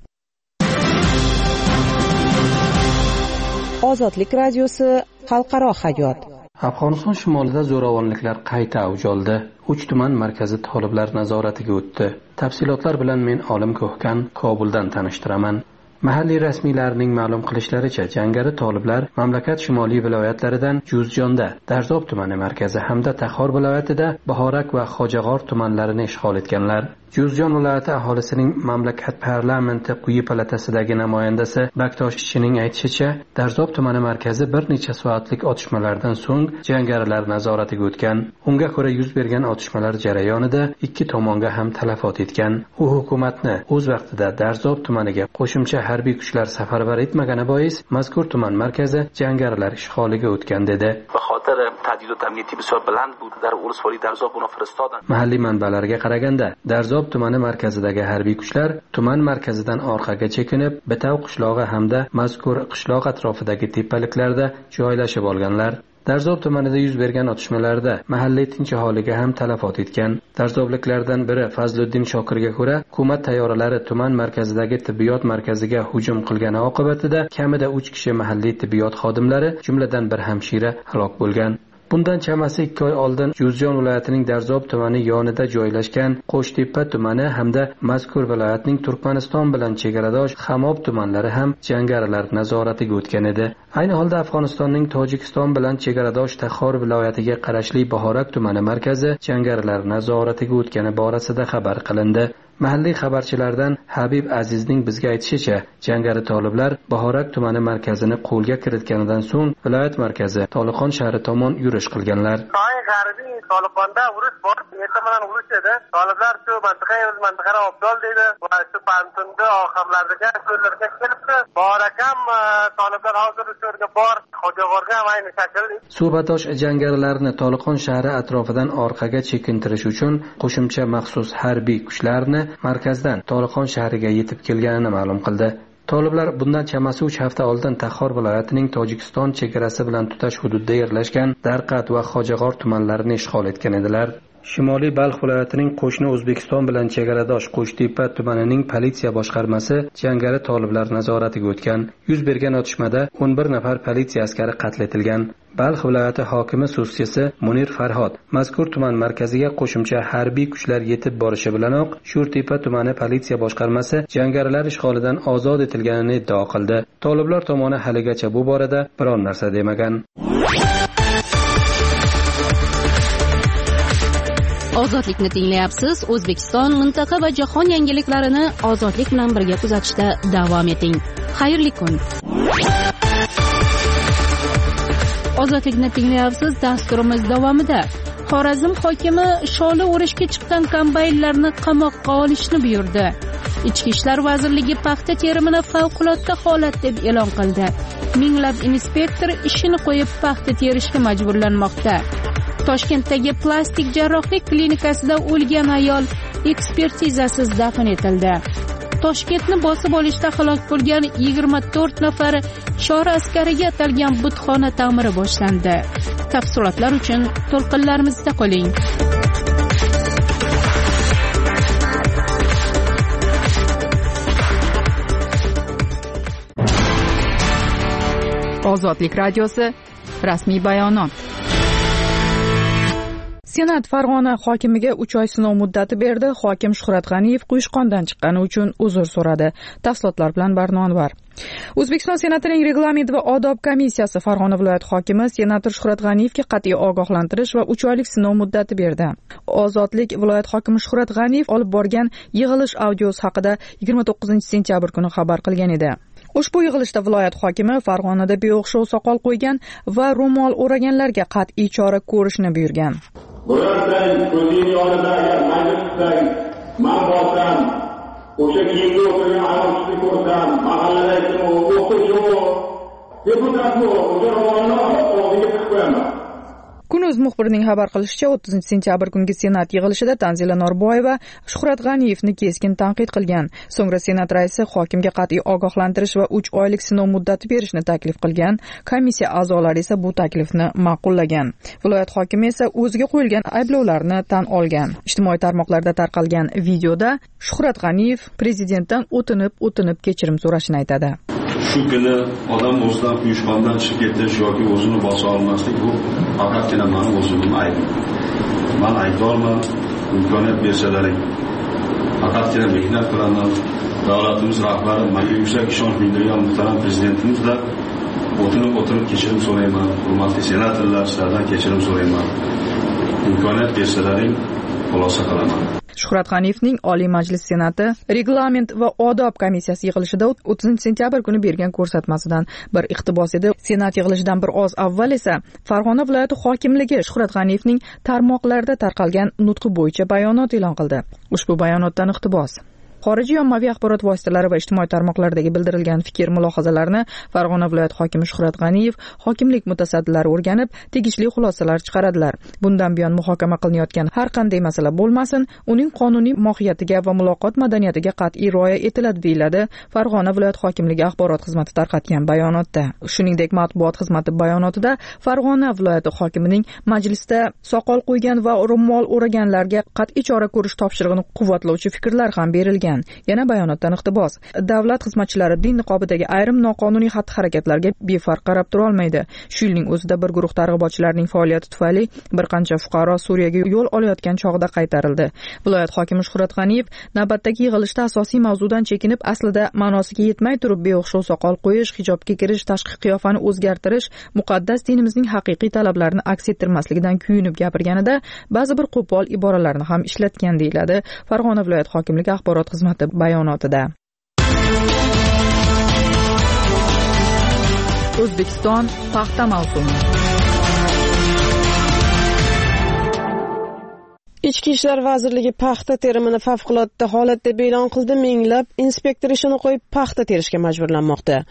Ozodlik radiosi xalqaro hayot. Afg'oniston shimolida zo'ravonliklar qayta avj oldi. uch tuman markazi toliblar nazoratiga o'tdi. Tafsilotlar bilan men Olim Ko'hkan Kobuldan tanishtiraman. Mahalliy rasmiylarning ma'lum qilishlaricha, jangari toliblar mamlakat shimoliy viloyatlaridan Juzjonda, Darzob tumani markazi hamda Taxor viloyatida Bahorak va Xojag'or tumanlarini ishg'ol etganlar. Juzjon viloyati aholisining mamlakat parlamenti quyi palatasidagi namoyandasi Baktosh ishining aytishicha, Darzob tumani markazi bir necha soatlik otishmalardan so'ng jangarilar nazoratiga o'tgan. Unga ko'ra yuz bergan otishmalar jarayonida ikki tomonga ham talafot etgan. U hukumatni o'z vaqtida Darzob tumaniga qo'shimcha harbiy kuchlar safarbar etmagani bois mazkur tuman markazi jangarilar ishg'oliga o'tgan dedi. Mahalliy manbalarga qaraganda, Darzob tumani markazidagi harbiy kuchlar tuman markazidan orqaga chekinib, Bitav qishlog'i hamda mazkur qishloq atrofidagi tepaliklarda joylashib olganlar. Darzob tumanida yuz bergan otishmalarda mahalliy tinch aholiga ham talafot etgan. Darzobliklardan biri Fazliddin Shokirga ko'ra, hukumat tayyoralari tuman markazidagi tibbiyot markaziga hujum qilgani oqibatida kamida uch kishi mahalliy tibbiyot xodimlari, jumladan bir hamshira halok bo'lgan. Bundan chamasi ikki oy oldin Juzjon viloyatining Darzob tumani yonida joylashgan Qo'shtepa tumani hamda mazkur viloyatning Turkmaniston bilan chegaradosh Xamob tumanlari ham jangarilar nazoratiga o'tgan edi. Ayni holda Afg'onistonning Tojikiston bilan chegaradosh Taxor viloyatiga qarashli Bahorak tumani markazi jangarilar nazoratiga o'tgani borasida xabar qilindi. Mahalliy xabarchilardan Habib Azizning bizga aytishicha, jangari toliblar Bahorak tumani markazini qo'lga kiritganidan so'ng viloyat markazi Tolixon shahri tomon yurish qilganlar. G'arbiy Tolibonda urush bor, ertamadan urush edi. Toliblar shu mintaqaga o'z mintaqaga obdol dedi va shu pantunda oxirlardagi ko'llarga kelibdi. Bahorakam Toliblar hozir o'sha bor, Xojag'orga ham ayni shakl. Suhbatdosh jangarilarni Tolixon shahri atrofidan orqaga chekintirish uchun qo'shimcha maxsus harbiy kuchlarni markazdan Tolixon shahriga yetib kelganini ma'lum qildi. Toliblar bundan chamasi uch hafta oldin Taxor viloyatining Tojikiston chegarasi bilan tutash hududida yerlashgan Darqat va Xojag'or tumanlarini ishg'ol etgan edilar. Shimoliy Balx viloyatining qo'shni O'zbekiston bilan chegaradosh Qo'shtepa tumanining politsiya boshqarmasi jangari toliblar nazoratiga o'tgan. Yuz bergan otishmada o'n bir nafar politsiya askari qatl etilgan. Balx viloyati hokimi so'zchisi Munir Farhod mazkur tuman markaziga qo'shimcha harbiy kuchlar yetib borishi bilanoq Sho'rtepa tumani politsiya boshqarmasi jangarilar ishg'olidan ozod etilganini iddao qildi. Toliblar tomoni haligacha bu borada biron narsa demagan. Ozodlikni tinglayapsiz. O'zbekiston, mintaqa va jahon yangiliklarini ozodlik bilan birga kuzatishda davom eting. Xayrli kun. Ozodlikni tinglayapsiz. Dasturimiz davomida Xorazm hokimi sholi o'rishga chiqqan kombaynlarni qamoqqa olishni buyurdi. Ichki ishlar vazirligi paxta terimini favqulodda holat deb e'lon qildi. Minglab inspektor ishini qo'yib paxta terishga majburlanmoqda. Toshkentdagi plastik jarrohlik klinikasida o'lgan ayol ekspertizasiz dafn etildi. Toshkentni bosib olishda halok bo'lgan yigirma to'rt nafar chor askariga atalgan butxona ta'miri boshlandi. Tafsilotlar uchun to'lqinlarimizda qoling. Ozodlik radiosi rasmiy bayonot. Senat Farg'ona hokimiga uch oy sinov muddati berdi. Hokim Shuhrat G'aniyev quyushqondan chiqqani uchun uzr so'radi. Tafsilotlar bilan Barno Anvar. O'zbekiston Senatining reglament va odob komissiyasi Farg'ona viloyati hokimi senator Shuhrat G'aniyevga qat'iy ogohlantirish va uch oylik sinov muddati berdi. Ozodlik viloyat hokimi Shuhrat G'aniyev olib borgan yig'ilish audiosi haqida yigirma to'qqizinchi sentyabr kuni xabar qilgan edi. Ushbu yig'ilishda viloyat hokimi Farg'onada beo'xshov soqol qo'ygan va ro'mol o'raganlarga qat'iy chora ko'rishni buyurgan. Birortang ko'zingni yonida agar majlisdan man bo'lsam, o'sha kiyimda o'tirgan ayolni ko'rsam, mahalladagi o'qituvchi, deputatni o'sha ro'molni oldiga tiqib qo'yaman. Kun.uz muxbirining xabar qilishicha, o'ttizinchi sentyabr kungi Senat yig'ilishida Tanzila Norboyeva Shuhrat G'aniyevni keskin tanqid qilgan. So'ngra Senat raisi hokimga qat'iy ogohlantirish va uch oylik sinov muddati berishni taklif qilgan. Komissiya a'zolari esa bu taklifni ma'qullagan. Viloyat hokimi esa o'ziga qo'yilgan ayblovlarni tan olgan. Ijtimoiy tarmoqlarda tarqalgan videoda Shuhrat G'aniyev prezidentdan o'tinib-o'tinib kechirim so'rashini aytadi. Shu kuni odam o'zidan quyushqondan chiqib ketish yoki o'zini bosa olmaslik bu faqatgina meni o'zimning aybim. Men aybdorman, imkoniyat bersalaring. Faqatgina mehnat qilaman. Davlatimiz rahbari, menga yuksak ishonch bildirgan muhtaram prezidentimizdan o'tinib o'tirib kechirim so'rayman. Hurmatli senatorlar, sizlardan kechirim so'rayman. Imkoniyat bersalaring, xulosa qilaman. Shuhrat G'aniyevning Oliy Majlis Senati reglament va odob komissiyasi yig'ilishida o'ttizinchi sentyabr kuni bergan ko'rsatmasidan bir iqtibos edi. Senat yig'ilishidan bir oz avval esa Farg'ona viloyati hokimligi Shuhrat G'aniyevning tarmoqlarda tarqalgan nutqi bo'yicha bayonot e'lon qildi. Ushbu bayonotdan iqtibos: Xorijiy ommaviy axborot vositalari va ijtimoiy tarmoqlardagi bildirilgan fikr mulohazalarni Farg'ona viloyati hokimi Shuhrat G'aniyev hokimlik mutasaddilari o'rganib, tegishli xulosalar chiqaradilar. Bundan buyon muhokama qilinayotgan har qanday masala bo'lmasin, uning qonuniy mohiyatiga va muloqot madaniyatiga qat'iy rioya etiladi, deyiladi Farg'ona viloyati hokimligi axborot xizmati tarqatgan bayonotda. Shuningdek, matbuot xizmati bayonotida Farg'ona viloyati hokimining majlisda soqol qo'ygan va ro'mol o'raganlarga qat'iy chora ko'rish topshirig'ini quvvatlovchi fikrlar ham berilgan. Yana bayonotdan iqtibos: davlat xizmatchilari din niqobidagi ayrim noqonuniy xatti-harakatlarga befarq qarab tura olmaydi. Shu yilning o'zida bir guruh targ'ibotchilarning faoliyati tufayli bir qancha fuqaro Suriyaga yo'l olayotgan chog'da qaytarildi. Viloyat hokimi Shuhrat G'aniyev navbatdagi yig'ilishda asosiy mavzudan chekinib, aslida ma'nosiga yetmay turib beo'xshov soqol qo'yish, hijobga kirish, tashqi qiyofani o'zgartirish, muqaddas dinimizning haqiqiy talablarini aks ettirmasligidan kuyunib gapirganida ba'zi bir qo'pol iboralarni ham ishlatgan, deyiladi Farg'ona viloyat hokimligi axborot xizmati bayonotida. O'zbekiston paxta mavsumi. Ichki ishlar vazirligi paxta terimini favqulodda holat deb e'lon qildi. Minglab inspektor ishini qo'yib paxta terishga majburlanmoqda.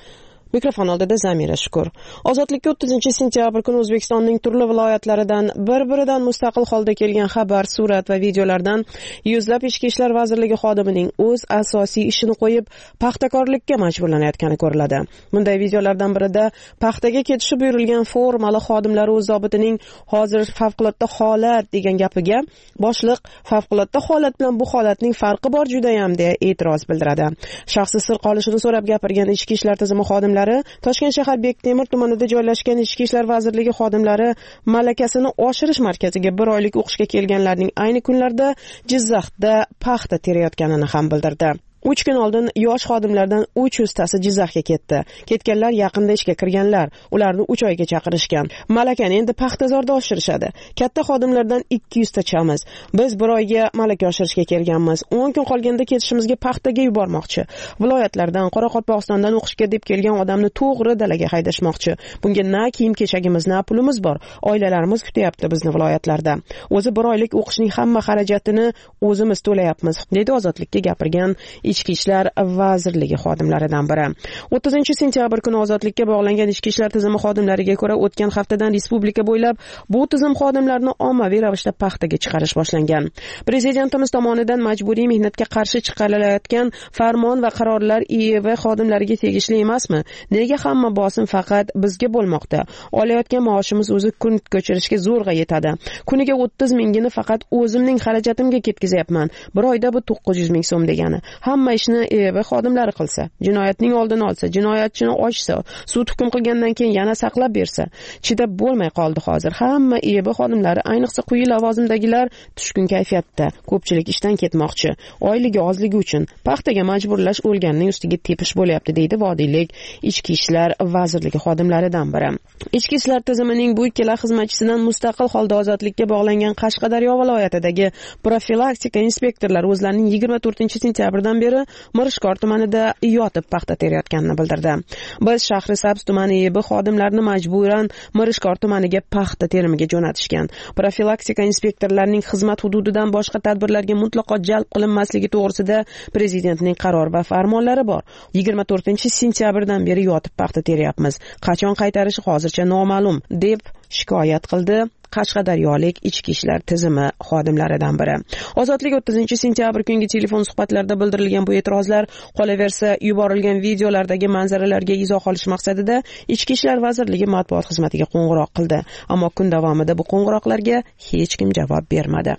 Mikrofon oldida Zamira Shukur. Ozodlikka o'ttizinchi sentyabr kuni O'zbekistonning turli viloyatlaridan bir-biridan mustaqil holda kelgan xabar, surat va videolardan yuzlab Ichki ishlar vazirligi xodimining o'z asosiy ishini qo'yib, paxtakorlikka majburlanayotgani ko'riladi. Bunday videolardan birida paxtaga ketishi buyurilgan formali xodimlari o'z zobitining hozir favqulodda holat degan gapiga boshliq favqulodda holat bilan bu holatning farqi bor judayam deya e'tiroz bildiradi. Shaxsi sir qolishini so'rab gapirgan Ichki ishlar tizimi xodimlari Toshkent shahar Bektemir tumanida joylashgan Ichki ishlar vazirligi xodimlari malakasini oshirish markaziga bir oylik o'qishga kelganlarning ayni kunlarda Jizzaxda paxta terayotganini ham bildirdi. uch kun oldin yosh xodimlardan uch yuz tasi Jizzaxga ketdi. Ketganlar yaqinda ishga kirganlar. Ularni uch oyga chaqirishgan. Malakani endi paxtazorda oshirishadi. Katta xodimlardan ikki yuz tachamiz. Biz bir oyga malaka oshirishga kelganmiz. o'n kun qolganda ketishimizga paxtaga yubormoqchi. Viloyatlardan, Qoraqalpog'istondan o'qishga deb kelgan odamni to'g'ri dalaga haydashmoqchi. Bunga na kiyim-kechagimiz, na pulimiz bor. Oilalarimiz kutyapti bizni viloyatlarda. O'zi bir oylik o'qishning hamma xarajatini o'zimiz to'layapmiz, dedi Ozodlikka gapirgan Ichki ishlar vazirligi xodimlaridan biri. o'ttizinchi sentyabr kuni Ozodlikka bog'langan Ichki ishlar tizimi xodimlariga ko'ra o'tgan haftadan respublika bo'ylab bu tizim xodimlarini ommaviy ravishda paxtaga chiqarish boshlangan. Prezidentimiz tomonidan majburiy mehnatga qarshi chiqarilayotgan farmon va qarorlar I E V xodimlariga tegishli emasmi? Nega hamma bosim faqat bizga bo'lmoqda? Olayotgan maoshimiz o'zi kun ko'chirishga zo'rg'a yetadi. Kuniga o'ttiz mingini faqat o'zimning xarajatimga ketkazyapman. Bir oyda bu to'qqiz yuz ming so'm degani. Hamma ishni I E V xodimlari qilsa, jinoyatning oldini olsa, jinoyatchini ochsa, sud hukm qilgandan keyin yana saqlab bersa, chidab bo'lmay qoldi hozir. Hamma I E V xodimlari, ayniqsa quyi lavozimdagilar tushkun kayfiyatda. Ko'pchilik ishdan ketmoqchi. Oyligi ozligi uchun paxtaga majburlash o'lganning ustiga tepish bo'lyapti, deydi vodiylik Ichki ishlar vazirligi xodimlaridan biri. Ichki ishlar tizimining bu ikkala xizmatchisidan mustaqil holda ozodlikka bog'langan Qashqadaryo viloyatidagi profilaktika inspektorlari o'zlarining yigirma to'rtinchi sentyabrdan beri Mirishkor tumanida yotib paxta terayotganini bildirdi. Biz Shahrisabz tumani I E B xodimlarini majburan Mirishkor tumaniga paxta terimiga jo'natishgan. Profilaktika inspektorlarining xizmat hududidan boshqa tadbirlarga mutlaqo jalb qilinmasligi to'g'risida prezidentning qaror va farmonlari bor. yigirma to'rtinchi sentyabrdan beri yotib paxta terayapmiz. Qachon qaytarishi hozircha noma'lum, deb shikoyat qildi Qashqadaryolik Ichki ishlar tizimi xodimlaridan biri. Ozodlik o'ttizinchi sentyabr kungi telefon suhbatlarida bildirilgan bu e'tirozlar qolaversa yuborilgan videolardagi manzaralarga izoh olish maqsadida Ichki ishlar vazirligi matbuot xizmatiga qo'ng'iroq qildi. Ammo kun davomida bu qo'ng'iroqlarga hech kim javob bermadi.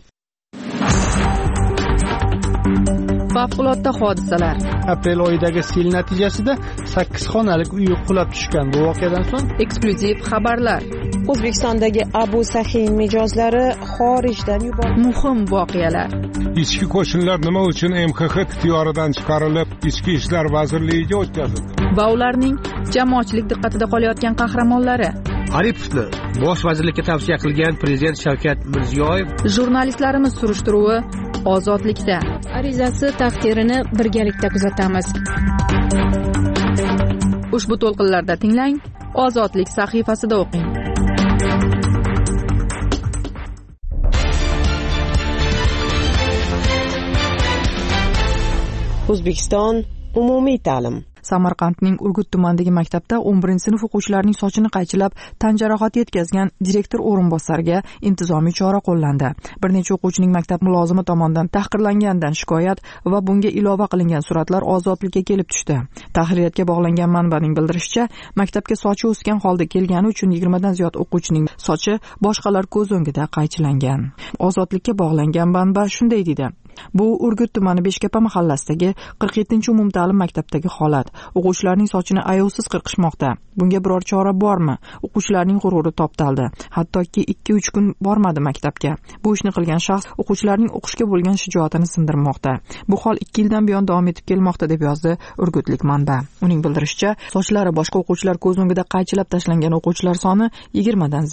Favqulodda hodisalar. Aprel oyidagi sel natijasida sakkiz xonalik uy qulab tushgan. Bu voqeadan so'ng eksklyuziv xabarlar. O'zbekistondagi Abu Sahin mijozlari xorijdan yuborildi. Muhim voqealar. Ichki qo'shinlar nima uchun M X X ixtiyoridan chiqarilib, Ichki ishlar vazirligiga o'tkazildi? Va ularning jamoatchilik diqqatida qolayotgan qahramonlari. Aripovni bosh vazirlikka tavsiya qilgan prezident Shavkat Mirziyoyev. Jurnalistlarimiz surishtiruvi Ozodlikda. Arizasi taqdirini birgalikda kuzatamiz. Ushbu to'lqinlarda tinglang, Ozodlik sahifasida o'qing. O'zbekiston umumiy ta'lim. Samarqandning Urgut tumanidagi maktabda o'n birinchi sinf o'quvchilarining sochini qaychilab tan jarohati yetkazgan direktor o'rinbosariga intizomiy chora qo'llandi. Bir necha o'quvchining maktab mulozimi tomonidan tahqirlanganidan shikoyat va bunga ilova qilingan suratlar Ozodlikka kelib tushdi. Tahririyatga bog'langan manbaning bildirishicha, maktabga sochi o'sgan holda kelgani uchun yigirmadan ziyod o'quvchining sochi boshqalar ko'z o'ngida qaychilangan. Ozodlikka bog'langan manba shunday dedi: Bu Urgut tumani Beshkapa mahallasidagi qirq yettinchi umumta'lim maktabdagi holat. O'quvchilarning sochini ayovsiz qirqishmoqda. Bunga biror chora bormi? O'quvchilarning g'ururi toptaldi. Hattoki ikki uch kun bormadi maktabga. Bu ishni qilgan shaxs o'quvchilarning o'qishga bo'lgan shijoatini sindirmoqda. Bu hol ikki yildan buyon davom etib kelmoqda, deb yozdi Urgutlik manba. Uning bildirishicha, sochlari boshqa o'quvchilar ko'z o'ngida qaychilab tashlangan o'quvchilar soni yigirmadan ziyod.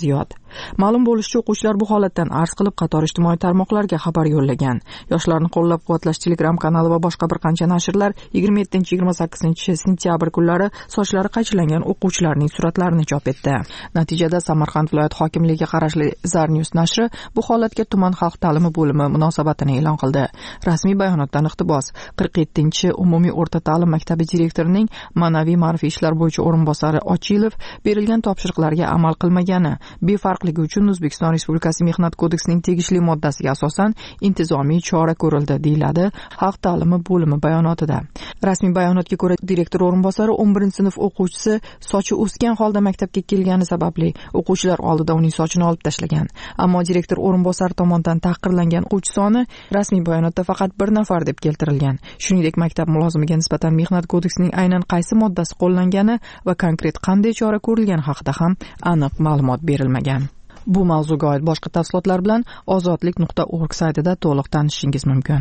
Ma'lum bo'lishicha, o'quvchilar bu holatdan arz qilib qator ijtimoiy tarmoqlarga xabar yo'llagan. Yoshlarni qo'llab-quvvatlash Telegram kanali va boshqa bir qancha nashrlar yigirma yettinchi yigirma sakkizinchi sentyabr kunlari sochlari qaychilangan o'quvchilarning suratlarini chop etdi. Natijada Samarqand viloyat hokimligiga qarashli Zarnews nashri bu holatga tuman xalq ta'limi bo'limi munosabatini e'lon qildi. Rasmiy bayonotdan iqtibos: qirq yettinchi umumiy o'rta ta'lim maktabi direktorining ma'naviy ma'rifiy ishlar bo'yicha o'rinbosari Ochilov berilgan topshiriqlarga amal qilmagani, befarqligi uchun O'zbekiston Respublikasi Mehnat kodeksining tegishli moddasiga asosan intizomiy chora ko'rildi, deyiladi xalq ta'limi bo'limi bayonotida. Rasmiy bayonotga ko'ra, direktor o'rinbosari o'n birinchi sinf o'quvchisi sochi o'sgan holda maktabga kelgani sababli o'quvchilar oldida uning sochini olib tashlagan. Ammo direktor o'rinbosari tomonidan tahqirlangan o'quvchi soni rasmiy bayonotda faqat bir nafar deb keltirilgan. Shuningdek, maktab mulozimiga nisbatan Mehnat kodeksining aynan qaysi moddasi qo'llangani va konkret qanday chora ko'rilgani haqida ham aniq ma'lumot berilmagan. Bu mavzuga oid boshqa tafsilotlar bilan ozodlik nuqta org saytida to'liq tanishishingiz mumkin.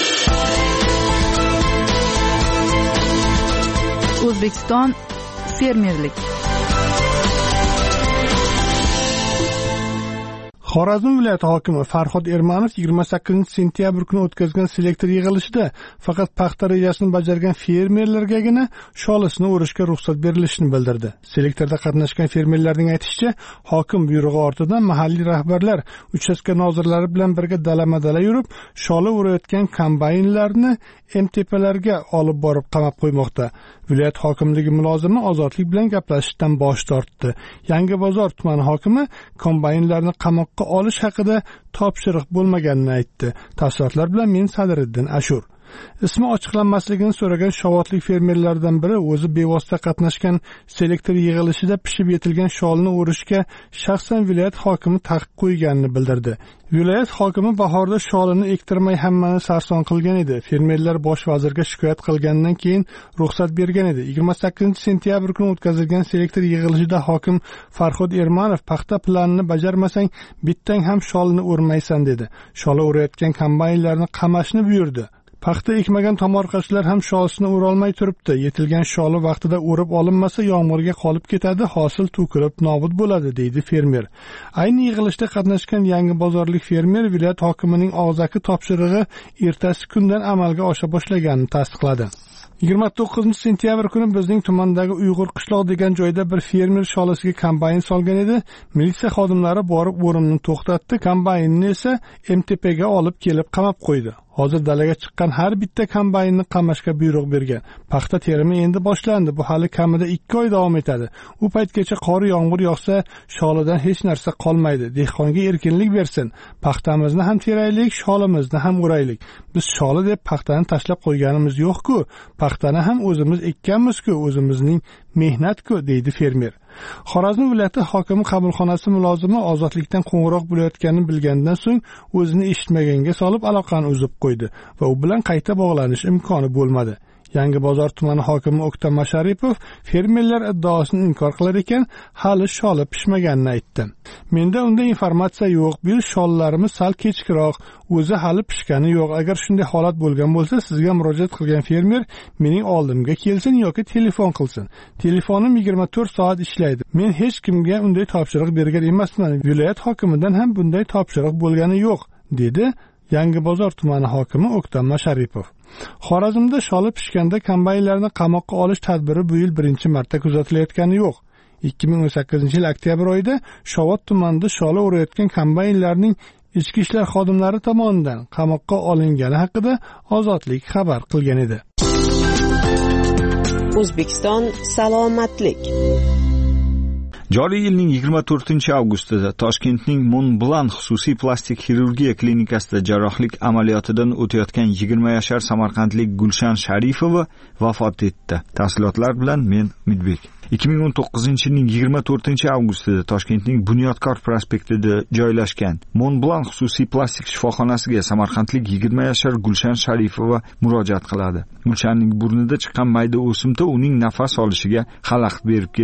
O'zbekiston fermerlik. Xorazm viloyati hokimi Farhod Ermanov yigirma sakkizinchi sentyabr kuni o'tkazgan selektor yig'ilishida faqat paxta rejasini bajargan fermerlargagina sholisini o'rishga ruxsat berilishini bildirdi. Selektorda qatnashgan fermerlarning aytishicha, hokim buyrug'i ortidan mahalliy rahbarlar uchastka nozirlari bilan birga dalama-dala yurib, shola o'rayotgan kombaynlarni M T P'larga olib borib qamab qo'ymoqda. Viloyat hokimligi mulozimi ozodlik bilan gaplashishdan bosh tortdi. Yangi bozor tumani hokimi kombaynlarni qamoqqa olish haqida topshiriq bo'lmaganini aytdi. Tafsilotlar bilan men Sadriddin Ashur. Ismi ochiqlanmasligini so'ragan Shovotlik fermerlardan biri o'zi bevosita qatnashgan selektor yig'ilishida pishib yetilgan sholni o'rishga shaxsan viloyat hokimi taqiq qo'yganini bildirdi. Viloyat hokimi bahorda sholini ektirmay hammani sarson qilgan edi. Fermerlar bosh vazirga shikoyat qilgandan keyin ruxsat bergan edi. yigirma sakkizinchi sentyabr kuni o'tkazilgan selektor yig'ilishida hokim Farhod Ermanov paxta planini bajarmasang bittang ham sholni o'rmaysan dedi. Shola o'rayotgan kombaynlarni qamashni buyurdi. Paxta ekmagan tomorqachilar ham sholsini o'rolmay turibdi. Yetilgan sholi vaqtida o'rib olinmasa yomg'irga qolib ketadi, hosil to'kilib nobud bo'ladi, deydi fermer. Ayni yig'ilishda qatnashgan yangi bozorlik fermer viloyat hokimining og'zaki topshirig'i ertasi kundan amalga osha boshlaganini tasdiqladi. yigirma to'qqizinchi sentyabr kuni bizning tumandagi Uyg'ur qishloq degan joyda bir fermer sholasiga kombayn solgan edi. Militsiya xodimlari borib o'rimni to'xtatdi, kombaynni esa M T P'ga olib kelib qamab qo'ydi. Hozir dalaga chiqqan har bitta kombaynni qamashga buyruq bergan. Paxta terimi endi boshlandi. Bu hali kamida ikki oy davom etadi. U paytgacha qor yomg'ir yog'sa, sholidan hech narsa qolmaydi. Dehqonga erkinlik bersin. Paxtamizni ham teraylik, sholimizni ham o'raylik. Biz sholi deb paxtani tashlab qo'yganimiz yo'q-ku. Paxtani ham o'zimiz ekkanmiz-ku, o'zimizning mehnat-ku, deydi fermer. Xorazm viloyati hokimi qabulxonasi mulozimi ozodlikdan qo'ng'iroq bo'layotganini bilgandan so'ng o'zini eshitmaganga solib aloqani uzib qo'ydi va u bilan qayta bog'lanish imkoni bo'lmadi. Yangi bozor tumani hokimi O'ktam Masharipov fermerlar iddaosini inkor qilar ekan, hali sholi pishmaganini aytdi. Menda unda informatsiya yo'q, bir shollarimiz sal kechikroq, o'zi hali pishgani yo'q. Agar shunday holat bo'lgan bo'lsa, sizga murojaat qilgan fermer mening oldimga kelsin yoki telefon qilsin. Telefonim yigirma to'rt soat ishlaydi. Men hech kimga unday topshiriq bergan emasman. Viloyat hokimidan ham bunday topshiriq bo'lgani yo'q, dedi Yangi bozor tumani hokimi O'ktam Masharipov. Xorazmda sholi pishganda kombaynlarni qamoqqa olish tadbiri bu yil birinchi marta kuzatilayotgani yo'q. ikki ming o'n sakkizinchi yil oktyabr oyida Shovot tumanida sholi o'rayotgan kombaynlarning ichki ishlar xodimlari tomonidan qamoqqa olingani haqida Ozodlik xabar qilgan edi. O'zbekiston salomatlik. Joriy yilning yigirma to'rtinchi avgustida Toshkentning Montblanc xususiy plastik xirurgiya klinikasida jarrohlik amaliyotidan o'tayotgan yigirma yashar samarqandlik Gulshan Sharifova vafot etdi. Tafsilotlar bilan men Midbek. ikki ming o'n to'qqizinchi yilning yigirma to'rtinchi avgustida Toshkentning Bunyodkor prospektida joylashgan Montblanc xususiy plastik shifoxonasiga samarqandlik yigirma yashar Gulshan Sharifova murojaat qiladi. Gulshanning burnida chiqqan mayda o'simta uning nafas olishiga xalaqit berib kelgan.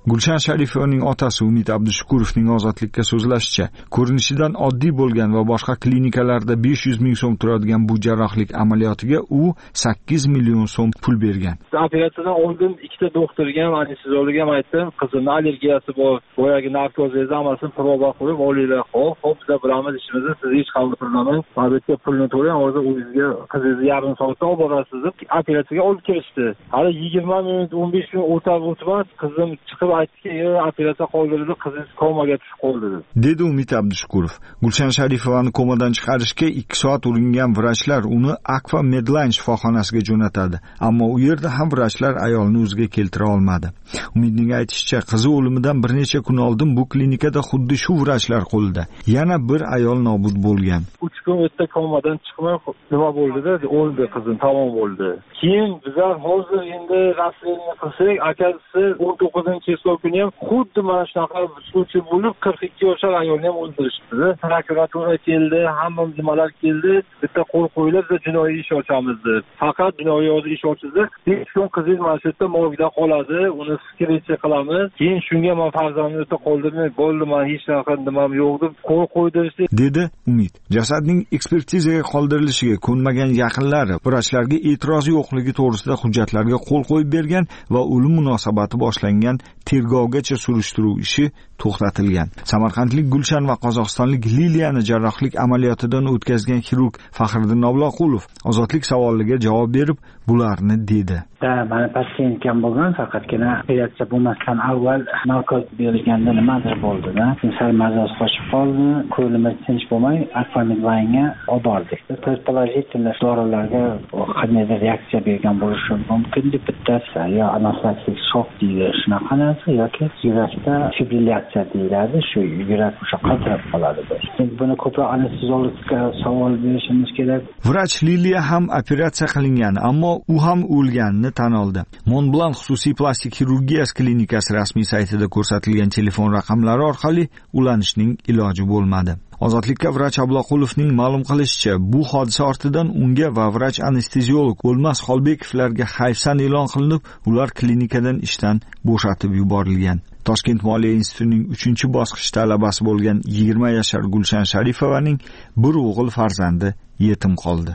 Gulshan Sharipovaning otasi Umid Abdushukurovning Ozodlikka so'zlashicha, ko'rinishidan oddiy bo'lgan va boshqa klinikalarda besh yuz ming so'm turadigan bu jarrohlik amaliyotiga u sakkiz million so'm pul bergan. Operatsiyadan oldin ikkita doktorga ham, anesteziyologga ham aytdim, qizimning allergiyasi bor, boyagi narkoz amasini proba qilib olinglar. Xo'p, xo'p, biz bilamiz ishimizni, siz hech qanday pullamang. Albatta pulni to'lang, hozir o'zingizga qizingizni yarim soatda olib borasiz deb operatsiyaga olib kirishdi. Hali yigirma minut, o'n besh minut o'tib o'tmas, qizim chiqib aytdiki, operatsiya qoldirildi, qizingiz komaga tushib qoldi dedi Umid Abdushukurov. Gulshan Sharipovani komadan chiqarishga ikki soat uringan vrachlar uni Akfa Medline shifoxonasiga jo'natadi, ammo u yerda ham vrachlar ayolni o'ziga keltira olmadi. Umidning aytishicha, qizi o'limidan bir necha kun oldin bu klinikada xuddi shu vrachlar qo'lida yana bir ayol nobud bo'lgan. uch kun o'tdi komadan chiqmay nima bo'ldi-da, o'ldi qizim, tamom bo'ldi. Keyin bizlar hozir endi rasmiyni qilsak, akasi o'n to'qqizinchi cheklov kuni ham xuddi mana shunaqa случай bo'lib qirq ikki yoshli ayolni ham o'ldirishdi. Prokuratura keldi, hamma nimalar keldi, bitta qo'l qo'yilib biz jinoiy ish ochamiz deb. Faqat jinoiy ish ochildi. besh kun qizingiz mana shu yerda morgda qoladi, uni skripsiya qilamiz. Keyin shunga men farzandimni o'ta qoldirmay, bo'ldi, men hech narsa nimam yo'q deb qo'l qo'ydirishdi dedi Umid. Jasadning ekspertizaga qoldirilishiga ko'nmagan yaqinlari vrachlarga e'tiroz yo'qligi to'g'risida hujjatlarga qo'l qo'yib bergan va o'lim munosabati boshlangan tergovgacha surishtiruv ishi to'xtatilgan. Samarqandlik Gulshan va qozog'istonlik Liliyani jarrohlik amaliyotidan o'tkazgan xirurg Faxriddin Obloqulov ozodlik savollariga javob berib, bularni dedi. Da, mana patsientga bo'lgan faqatgina operatsiya bo'lmasdan avval narkoz berilganda nimadir bo'ldi-da. Sal mazasi qochib qoldi, ko'limiz tinch bo'lmay, Akfamidvaynga olib bordik. Предположительно dorilarga qandaydir reaksiya bergan bo'lishi mumkin deb bittasi yo anafilaktik shok deydi, shunaqa narsa yoki yurakda fibrillatsiya deyiladi, shu yurak o'sha qaltirab qoladi. Biz buni ko'proq anesteziologga savol berishimiz kerak. Vrach Liliya ham operatsiya qilingan, ammo u ham o'lganini tan oldi. Montblanc xususiy plastik xirurgiyasi klinikasi rasmiy saytida ko'rsatilgan telefon raqamlari orqali ulanishning iloji bo'lmadi. Ozodlikka vrach Abloqulovning ma'lum qilishicha, bu hodisa ortidan unga va vrach anesteziolog O'lmas Xolbekovlarga hayfsan e'lon qilinib, ular klinikadan ishdan bo'shatib yuborilgan. Toshkent Moliya institutining uchinchi bosqich talabasi bo'lgan yigirma yashar Gulshan Sharipovaning bir o'g'il farzandi yetim qoldi.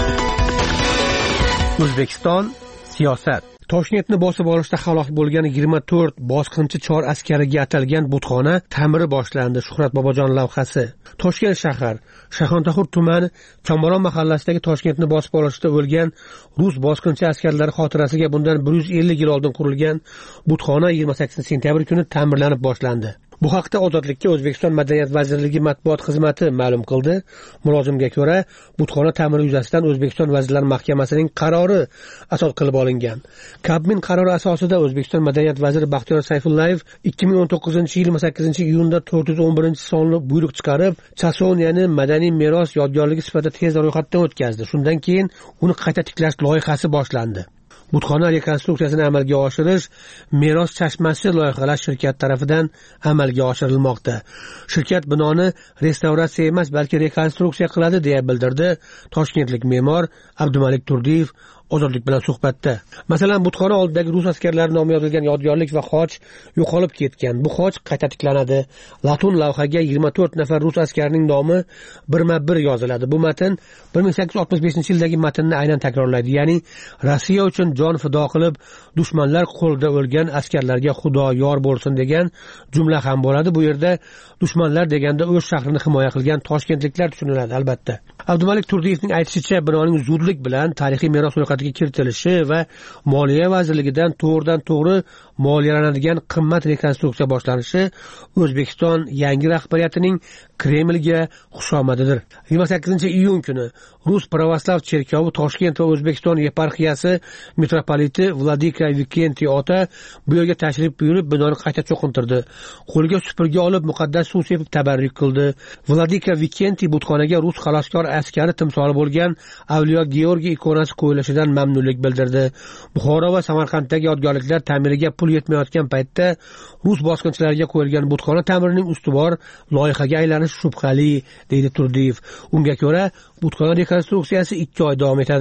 O'zbekiston siyosat. Toshkentni bosib olishda halok bo'lgan yigirma to'rt bosqinchi chor askariga atalgan butxona ta'miri boshlandi. Shuhrat Bobojon lavhasi. Toshkent shahar, Shayxontohur tumani, Kamolon mahallasidagi Toshkentni bosib olishda o'lgan rus bosqinchi askarlari xotirasiga bundan bir yuz ellik yil oldin qurilgan butxona yigirma sakkizinchi sentyabr kuni ta'mirlanib boshlandi. Bu haqda Ozodlikka O'zbekiston Madaniyat vazirligi matbuot xizmati ma'lum qildi. Mulozimga ko'ra, butxona ta'miri yuzasidan O'zbekiston Vazirlar Mahkamasining qarori asos qilib olingan. Kabmin qarori asosida O'zbekiston Madaniyat vaziri Baxtiyor Sayfullayev ikki ming o'n to'qqizinchi yil yigirma sakkizinchi iyunda to'rt yuz o'n birinchi sonli buyruq chiqarib, Chasoniyani madaniy meros yodgorligi sifatida tezda ro'yxatdan o'tkazdi. Shundan keyin uni qayta tiklash loyihasi boshlandi. Butxona rekonstruksiyasini amalga oshirish Meros chashmasi loyihalash shirkati tomonidan amalga oshirilmoqda. Shirkat binoni restavratsiya emas, balki rekonstruksiya qiladi deya bildirdi toshkentlik me'mor Abdumalik Turdiyev Ozodlik bilan suhbatda. Masalan, butxona oldidagi rus askarlari nomi yozilgan yodgorlik va xoch yo'qolib ketgan. Bu xoch qayta tiklanadi. Latun lavhaga yigirma to'rt nafar rus askarining nomi birma-bir yoziladi. Bu matn bir ming sakkiz yuz oltmish beshinchi yildagi matnni aynan takrorlaydi. Ya'ni Rossiya uchun jon fido qilib, dushmanlar qo'lida o'lgan askarlarga Xudo yor bo'lsin degan jumla ham bo'ladi. Bu yerda dushmanlar deganda o'z shahrini himoya qilgan toshkentliklar tushuniladi albatta. Abdumalik Turdiyevning aytishicha, binoning zudlik bilan tarixiy meros ro'yxatiga kiritilishi va Moliya vazirligidan to'g'ridan to'g'ri moliyalanadigan qimmat rekonstruksiya boshlanishi O'zbekiston yangi rahbariyatining Kremlga xushomadidir. yigirma sakkizinchi iyun kuni Rus Pravoslav cherkovi Toshkent va O'zbekiston yeparxiyasi metropoliti Vladika Vikentiy ota bu yerga tashrif buyurib binoni qayta cho'qintirdi. Qo'lga supurgi olib muqaddas suv sepib tabarruk qildi. Vladika Vikentiy butxonaga rus xaloskor askari timsoli bo'lgan Avliyo Georgiy ikonasi qo'yilishidan mamnunlik bildirdi. Buxoro va Samarqanddagi yodgorliklar ta'miriga pul yetmayotgan paytda rus bosqinchilariga qo'yilgan butxona ta'mirining ustuvor loyihaga aylanishi shubhali, deydi Turdiyev. Unga ko'ra, butxona rekonstruksiyasi ikki oy davom etadi.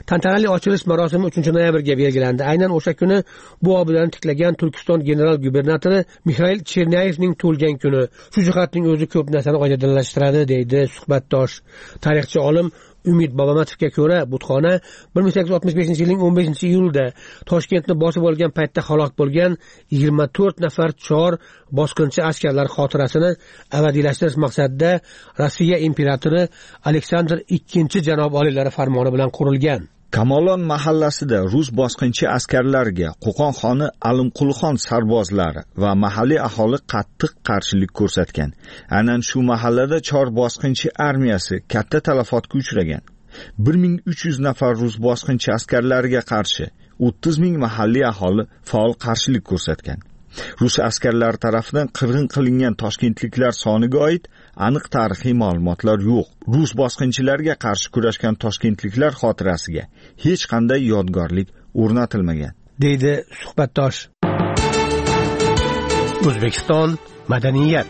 Tantanali ochilish marosimi uchinchi noyabrga belgilandi. Aynan o'sha kuni bu obidani tiklagan Turkiston general gubernatori Mixail Chernayevning tug'ilgan kuni. Shu jihatning o'zi ko'p narsani oydinlashtiradi, deydi suhbatdosh. Tarixchi olim Umid Bobomatovga ko'ra, butxona bir ming sakkiz yuz oltmish beshinchi yilning o'n beshinchi iyulida Toshkentni bosib olgan paytda halok bo'lgan yigirma to'rt nafar chor bosqinchi askarlar xotirasini abadiylashtirish maqsadida Rossiya imperatori Aleksandr ikkinchi janob oliylari farmoni bilan qurilgan. Kamolon mahallasida rus bosqinchi askarlarga Qo'qon xoni Alimqulxon sarbozlari va mahalliy aholi qattiq qarshilik ko'rsatgan. Aynan shu mahallada chor bosqinchi armiyasi katta talafotga uchragan. bir ming uch yuz nafar rus bosqinchi askarlariga qarshi o'ttiz ming mahalliy aholi faol qarshilik ko'rsatgan. Rus askarlari tomonidan qirg'in qilingan toshkentliklar soniga oid aniq tarixiy ma'lumotlar yo'q. Rus bosqinchilarga qarshi kurashgan toshkentliklar xotirasiga hech qanday yodgorlik o'rnatilmagan, deydi suhbatdosh. O'zbekiston madaniyat.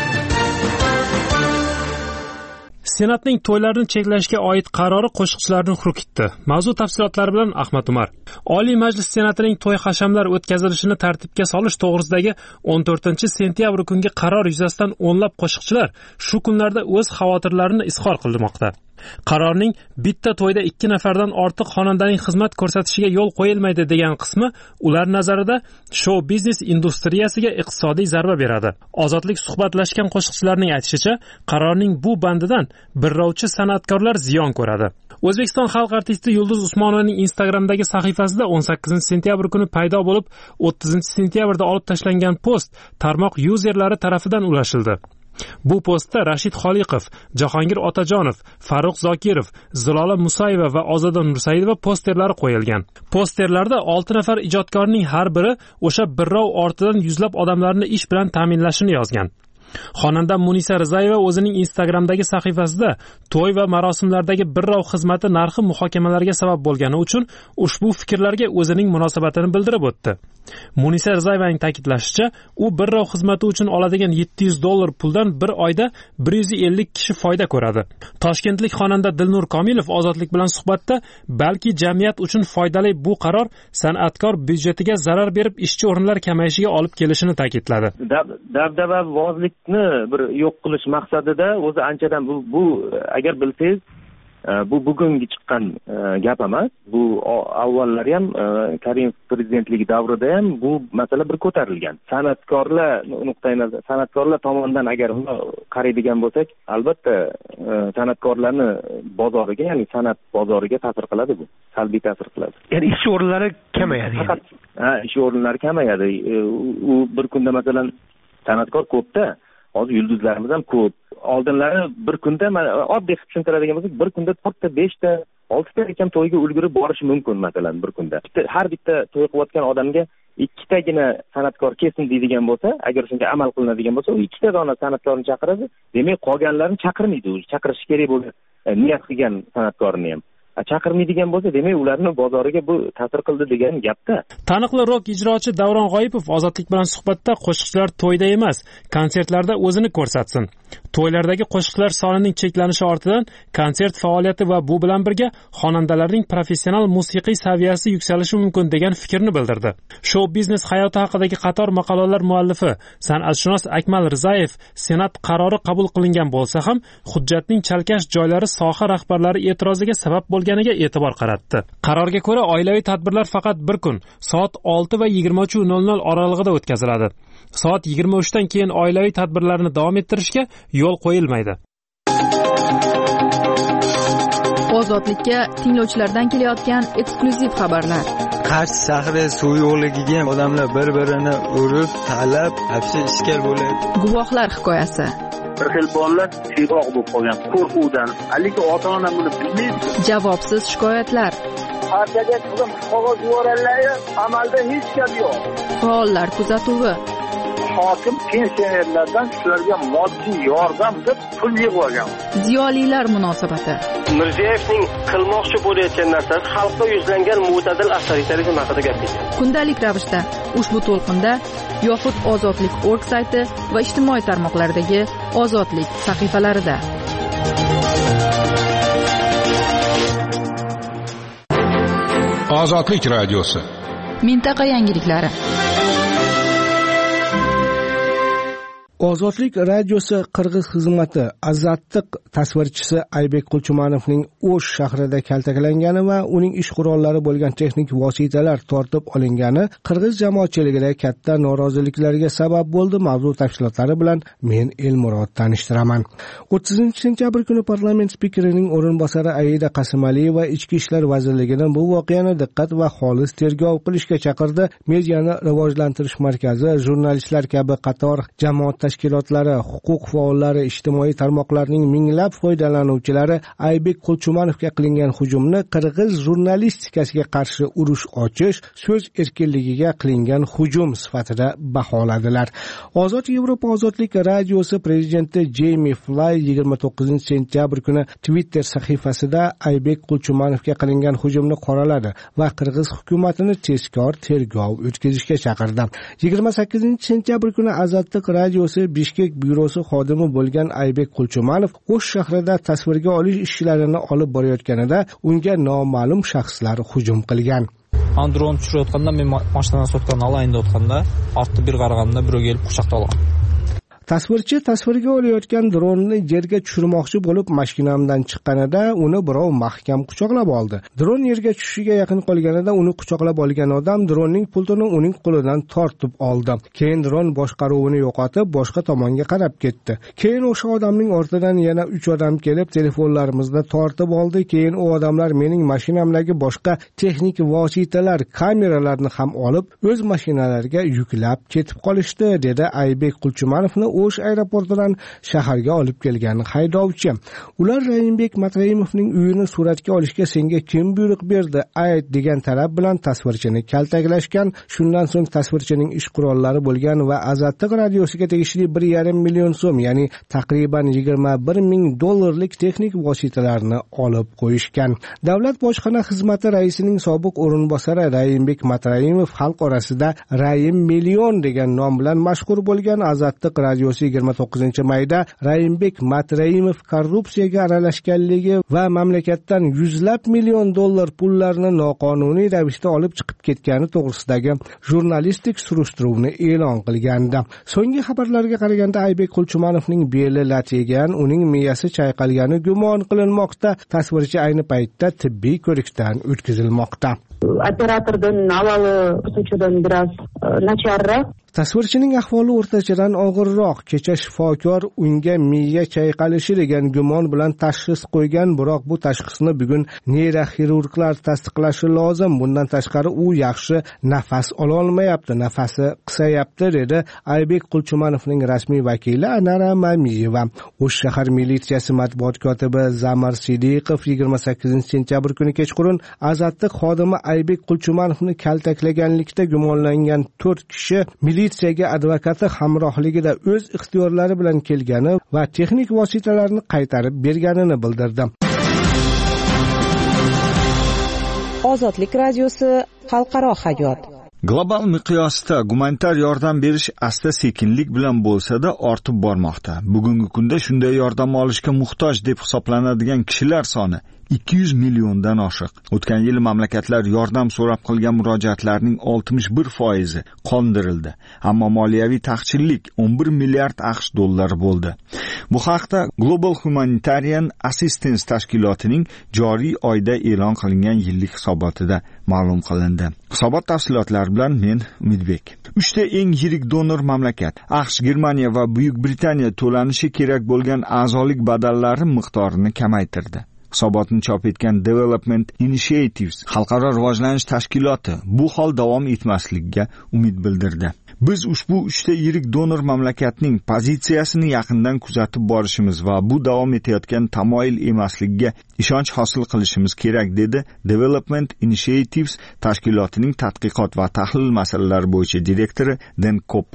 Senatning to'ylarni cheklashga oid qarori qo'shiqchilarni xurkitdi. Mavzu tafsilotlari bilan Ahmad Umar. Oliy Majlis Senatining to'y hashamlar o'tkazilishini tartibga solish to'g'risidagi o'n to'rtinchi sentyabr kungi qaror yuzasidan o'nlab qo'shiqchilar shu kunlarda o'z xavotirlarini izhor qilmoqda. Qarorning bitta to'yda ikki nafardan ortiq xonandaning xizmat ko'rsatishiga yo'l qo'yilmaydi degan qismi ular nazarida show biznes industriyasiga iqtisodiy zarba beradi. Ozodlik suhbatlashgan qo'shiqchilarning aytishicha, qarorning bu bandidan birrovchi san'atkorlar ziyon ko'radi. O'zbekiston xalq artisti Yulduz Usmonovaning Instagramdagi sahifasida o'n sakkizinchi sentyabr kuni paydo bo'lib, o'ttizinchi sentyabrda olib tashlangan post tarmoq yuzerlari tarafidan ulashildi. Bu postda Rashid Xoliqov, Jahongir Otajonov, Faruq Zokirov, Zilola Musayeva va Ozoda Nursaidova posterlari qo'yilgan. Posterlarda olti nafar ijodkorning har biri o'sha birrov ortidan yuzlab odamlarni ish bilan ta'minlashini yozgan. Xonanda Munisa Rizayeva o'zining Instagramdagi sahifasida to'y va marosimlardagi birrov xizmati narxi muhokamalarga sabab bo'lgani uchun ushbu fikrlarga o'zining munosabatini bildirib o'tdi. Munisa Rizayevaning ta'kidlashicha, u birrov xizmati uchun oladigan yetti yuz dollar puldan bir oyda bir yuz ellik kishi foyda ko'radi. Toshkentlik xonanda Dilnur Komilov Ozodlik bilan suhbatda, balki jamiyat uchun foydali bu qaror san'atkor byudjetiga zarar berib ishchi o'rinlar kamayishiga olib kelishini ta'kidladi. Dabdaba vozlikni bir yo'q qilish maqsadida o'zi anchadan bu, bu agar bilsangiz bu bugungi chiqqan gap emas. Bu avvallari ham Karimov prezidentligi davrida ham bu masala bir ko'tarilgan. San'atkorlar nuqtai nazar, san'atkorlar tomonidan agar qaraydigan bo'lsak, albatta san'atkorlarni bozoriga, ya'ni san'at bozoriga ta'sir qiladi bu. Salbiy ta'sir qiladi. Ya'ni ish o'rinlari kamayadi. Faqat ha, ish o'rinlari kamayadi. U bir kunda masalan san'atkor ko'pda, hozir yulduzlarimiz ham ko'p. Oldinlari bir kunda, oddiy qilib tushuntiradigan bo'lsak, bir kunda to'rtta, beshta, oltita ham to'yga ulgurib borishi mumkin masalan bir kunda. Har bitta to'y qilayotgan odamga ikkitagina san'atkor kelsin deydigan bo'lsa, agar shunga amal qilinadigan bo'lsa, u ikkita dona san'atkorni chaqiradi. Demak, qolganlarni chaqirmaydi, u chaqirish kerak bo'lgan niyat qilgan san'atkorni ham. Chaqirmaydigan bo'lsa, demak ularni bozoriga bu ta'sir qildi degan gapda. Taniqli rok ijrochi Davron G'oyipov Ozodlik bilan suhbatda qo'shiqchilar to'yda emas, konsertlarda o'zini ko'rsatsin. To'ylardagi qo'shiqlar sonining cheklanishi ortidan konsert faoliyati va bu bilan birga xonandalarning professional musiqiy saviyasi yuksalishi mumkin degan fikrni bildirdi. Show biznes hayoti haqidagi qator maqolalar muallifi san'atshunos Akmal Rizayev Senat qarori qabul qilingan bo'lsa ham, hujjatning chalkash joylari soha rahbarlari e'tiroziga sabab bo'lganiga e'tibor qaratdi. Qarorga ko'ra, oilaviy tadbirlar faqat bir kun, soat olti va yigirma uch nol nol oralig'ida o'tkaziladi. Soat yigirma uch dan keyin oilaviy tadbirlarni davom ettirishga yo'l qo'yilmaydi. Ozodlikka tinglovchilardan kelayotgan eksklyuziv xabarlar. Qarshi shahri suv yo'qligiga odamlar bir-birini urib, talab, hapsi ishkal bo'ladi. Guvohlar hikoyasi. Bir xil bolalar siyg'oq bo'lib qolgan qo'rquvdan. Haligi ota-ona buni bilmaydi. Javobsiz shikoyatlar. Partiyaga qizim qog'oz yuborganlar, amalda hech gap yo'q. Faollar kuzatuvi. Hokim pensionerlardan shularga moddiy yordam deb pul yig'ib olgan. Ziyolilar munosabati. Mirziyoyevning qilmoqchi bo'layotgan narsasi xalqqa yuzlangan mo'tadil avtoritarizm haqida gapirdi. Kundalik ravishda ushbu to'lqinda yoxud ozodlik nokta org sayti va ijtimoiy tarmoqlardagi Ozodlik sahifalarida. Ozodlik radiosi. Mintaqa yangiliklari. Ozodlik radiosi Qirg'iz xizmati Azattiq tasvirchisi Aybek Qulchumanovning O'sh shahrida kaltaklangani va uning ish qurollari bo'lgan texnik vositalar tortib olingani Qirg'iz jamoatchiligida katta noroziliklarga sabab bo'ldi. Mavzu tafsilotlari bilan men Elmurod tanishtiraman. o'ttizinchi sentyabr kuni parlament spikerining o'rinbosari Aida Qasimaliyeva Ichki ishlar vazirligidan bu voqeani diqqat va xolis tergov qilishga chaqirdi. Mediani rivojlantirish markazi, jurnalistlar kabi qator jamoat tashkilotlari, huquq faollari, ijtimoiy tarmoqlarning minglab foydalanuvchilari Aybek Qulchumanovga qilingan hujumni qirg'iz jurnalistikasiga qarshi urush ochish, so'z erkinligiga qilingan hujum sifatida baholadilar. Ozod Yevropa ozodlik radiosi prezidenti Jeymi Flay yigirma to'qqizinchi sentyabr kuni Twitter sahifasida Aybek Qulchumanovga qilingan hujumni qoraladi va qirg'iz hukumatini tezkor tergov o'tkazishga chaqirdi. yigirma sakkizinchi sentyabr kuni Azattiq radiosi Bishkek byurosi xodimi bo'lgan Aybek Qulchumanov O'sh shahrida tasvirga olish ishlarini olib borayotganida unga noma'lum shaxslar hujum qilgan. Dron tushirayotganda men mashinadan sotgan olayin deyotganda ortda bir qaraganimda biri kelib quchoqlab olgan. Tasvirchi tasvirga olayotgan dronni yerga tushirmoqchi bo'lib mashinamdan chiqqanida uni birov mahkam quchoqlab oldi. Dron yerga tushishiga yaqin qolganida uni quchoqlab olgan odam dronning pultini uning qo'lidan tortib oldi. Keyin dron boshqaruvini yo'qotib boshqa tomonga qarab ketdi. Keyin o'sha odamning ortidan yana uch odam kelib telefonlarimizni tortib oldi. Keyin u odamlar mening mashinamdagi boshqa texnik vositalar, kameralarni ham olib o'z mashinalariga yuklab ketib qolishdi, dedi Aybek Qulchumanovni O'sh aeroportidan shaharga olib kelgan haydovchi. Ular Rayimbek Matrayimovning uyini suratga olishga senga kim buyruq berdi? Ayt degan talab bilan tasvirchini kaltaklashgan. Shundan so'ng tasvirchining ish qurollari bo'lgan va Azattiq radiosiga tegishli bir yarim million so'm, ya'ni taqriban yigirma bir ming dollarlik texnik vositalarni olib qo'yishgan. Davlat bojxona xizmati raisining sobiq o'rinbosari Rayimbek Matrayimov xalq orasida Rayim million degan nom bilan mashhur bo'lgan Azattiq radiosi yigirma to'qqizinchi mayda Rayimbek Matrayimov korrupsiyaga aralashganligi va mamlakatdan yuzlab million dollar pullarni noqonuniy ravishda olib chiqib ketgani to'g'risidagi jurnalistik surishtiruvni e'lon qilgandi. So'nggi xabarlarga qaraganda Aybek Qulchumanovning beli lat yegan, uning miyasi chayqalgani gumon qilinmoqda. Tasvirchi ayni paytda tibbiy ko'rikdan o'tkazilmoqda. Operatordan avvali o'shadan biroz nacharroq. Tasvirchining ahvoli o'rtachadan og'irroq. Kecha shifokor unga miya chayqalishi degan gumon bilan tashxis qo'ygan, biroq bu tashxisni bugun neyroxirurglar tasdiqlashi lozim. Bundan tashqari u yaxshi nafas ola olmayapti, nafasi qisayapti, dedi Aybek Qulchumanovning rasmiy vakili Anara Mamiyeva. O'sh shahar militsiyasi matbuot kotibi Zamir Sidiqov yigirma sakkizinchi sentyabr kuni kechqurun Azattiq xodimi Aybek Qulchumanovni kaltaklaganlikda gumonlangan to'rt kishi militsiyaga advokati hamrohligida o'z ixtiyorlari bilan kelgani va texnik vositalarni qaytarib berganini bildirdi. Ozodlik radiosi xalqaro hayot. Global miqyosda gumanitar yordam berish asta-sekinlik bilan bo'lsa-da ortib bormoqda. Bugungi kunda shunday yordam olishga muhtoj deb hisoblanadigan kishilar soni ikki yuz milliondan oshiq. O'tgan yil mamlakatlar yordam so'rab qilgan murojaatlarning oltmish bir foizi qondirildi. Ammo moliyaviy taqchillik o'n bir milliard aqsh dollari bo'ldi. Bu haqda Global Humanitarian Assistance tashkilotining joriy oyda e'lon qilingan yillik hisobotida ma'lum qilindi. Hisobot tafsilotlari bilan men Umidbek. Uchta eng yirik donor mamlakat aqsh, Germaniya va Buyuk Britaniya to'lanishi kerak bo'lgan a'zolik badallari miqdorini kamaytirdi. Hisobotni chop etgan Development Initiatives xalqaro rivojlanish tashkiloti bu hol davom etmasligiga umid bildirdi. Biz ushbu uchta yirik donor mamlakatning pozitsiyasini yaqindan kuzatib borishimiz va bu davom etayotgan tamoyil emasligiga ishonch hosil qilishimiz kerak, dedi Development Initiatives tashkilotining tadqiqot va tahlil masalalari bo'yicha direktori Dan Coppard.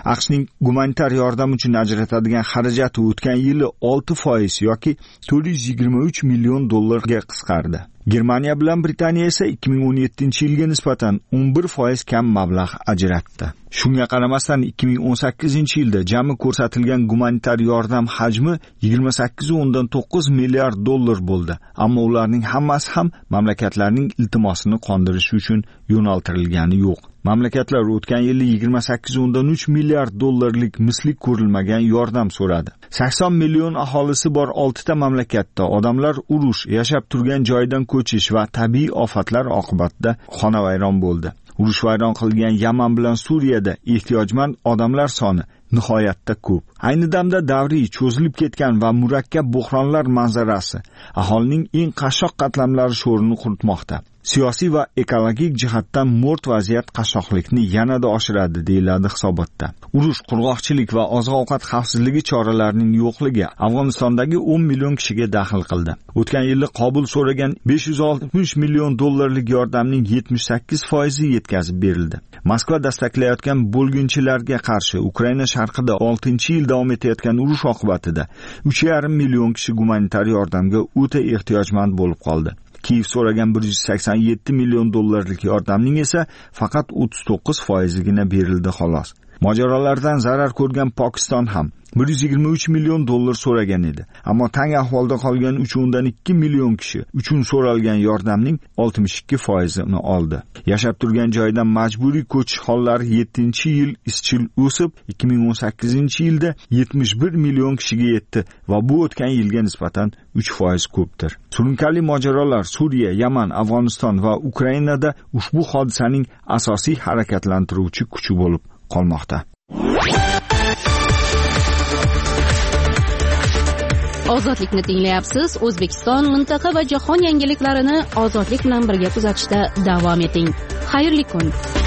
aqshning gumanitar yordam uchun ajratadigan xarajati o'tgan yili olti foiz yoki to'rt yuz yigirma uch million dollarga qisqardi. Germaniya bilan Britaniya esa ikki ming o'n yettinchi yilga nisbatan o'n bir foiz kam mablag' ajratdi. Shunga qaramasdan ikki ming o'n sakkizinchi yilda jami ko'rsatilgan gumanitar yordam hajmi yigirma sakkiz o'ndan to'qqiz milliard dollar bo'ldi. Ammo ularning hammasi ham mamlakatlarning iltimosini qondirish uchun yo'naltirilgani yo'q. Mamlakatlar o'tgan yili yigirma sakkiz o'ndan uch milliard dollarlik misli ko'rilmagan yordam so'radi. sakson million aholisi bor oltita mamlakatda odamlar urush, yashab turgan joydan ko'chish va tabiiy ofatlar oqibatida xonavayron bo'ldi. Urush vayron qilgan Yaman bilan Suriyada ehtiyojmand odamlar soni nihoyatda ko'p. Ayni damda davriy cho'zilib ketgan va murakkab buhronlar manzarasi aholining eng qashshoq qatlamlari sho'rini quritmoqda. Siyosiy va ekologik jihatdan mo'rt vaziyat qashshoqlikni yanada oshiradi deyiladi hisobotda. Urush, qurg'oqchilik va oziq-ovqat xavfsizligi choralarining yo'qligi Afg'onistondagi o'n million kishiga daxl qildi. O'tgan yili Qobul so'ragan besh yuz oltmish million dollarlik yordamning yetmish sakkiz foizi yetkazib berildi. Moskva dastaklayotgan bo'lginchilarga qarshi Ukraina sharqida oltinchi yil davom etayotgan urush oqibatida uch yarim million kishi gumanitar yordamga o'ta ehtiyojmand bo'lib qoldi. Kiyev so'ragan bir yuz sakson yetti million dollarlik yordamning esa faqat o'ttiz to'qqiz foizigina berildi xolos. Mojarolardan zarar ko'rgan Pokiston ham bir yuz yigirma uch million dollar so'ragan edi. Ammo tang ahvolda qolgan uch o'ndan ikki million kishi uchun so'ralgan yordamning oltmish ikki foizini oldi. Yashab turgan joydan majburiy ko'chish hollari yettinchi yil izchil o'sib, ikki ming o'n sakkizinchi yilda yetmish bir million kishiga yetdi va bu o'tgan yilga nisbatan uch foiz ko'pdir. Surunkali mojarolar Suriya, Yaman, Afg'oniston va Ukrainada ushbu hodisaning asosiy harakatlantiruvchi kuchi bo'lib qolmoqda. Ozodlikni tinglayapsiz. O'zbekiston, mintaqa va jahon yangiliklarini ozodlik bilan birga kuzatishda davom eting. Xayrli kun.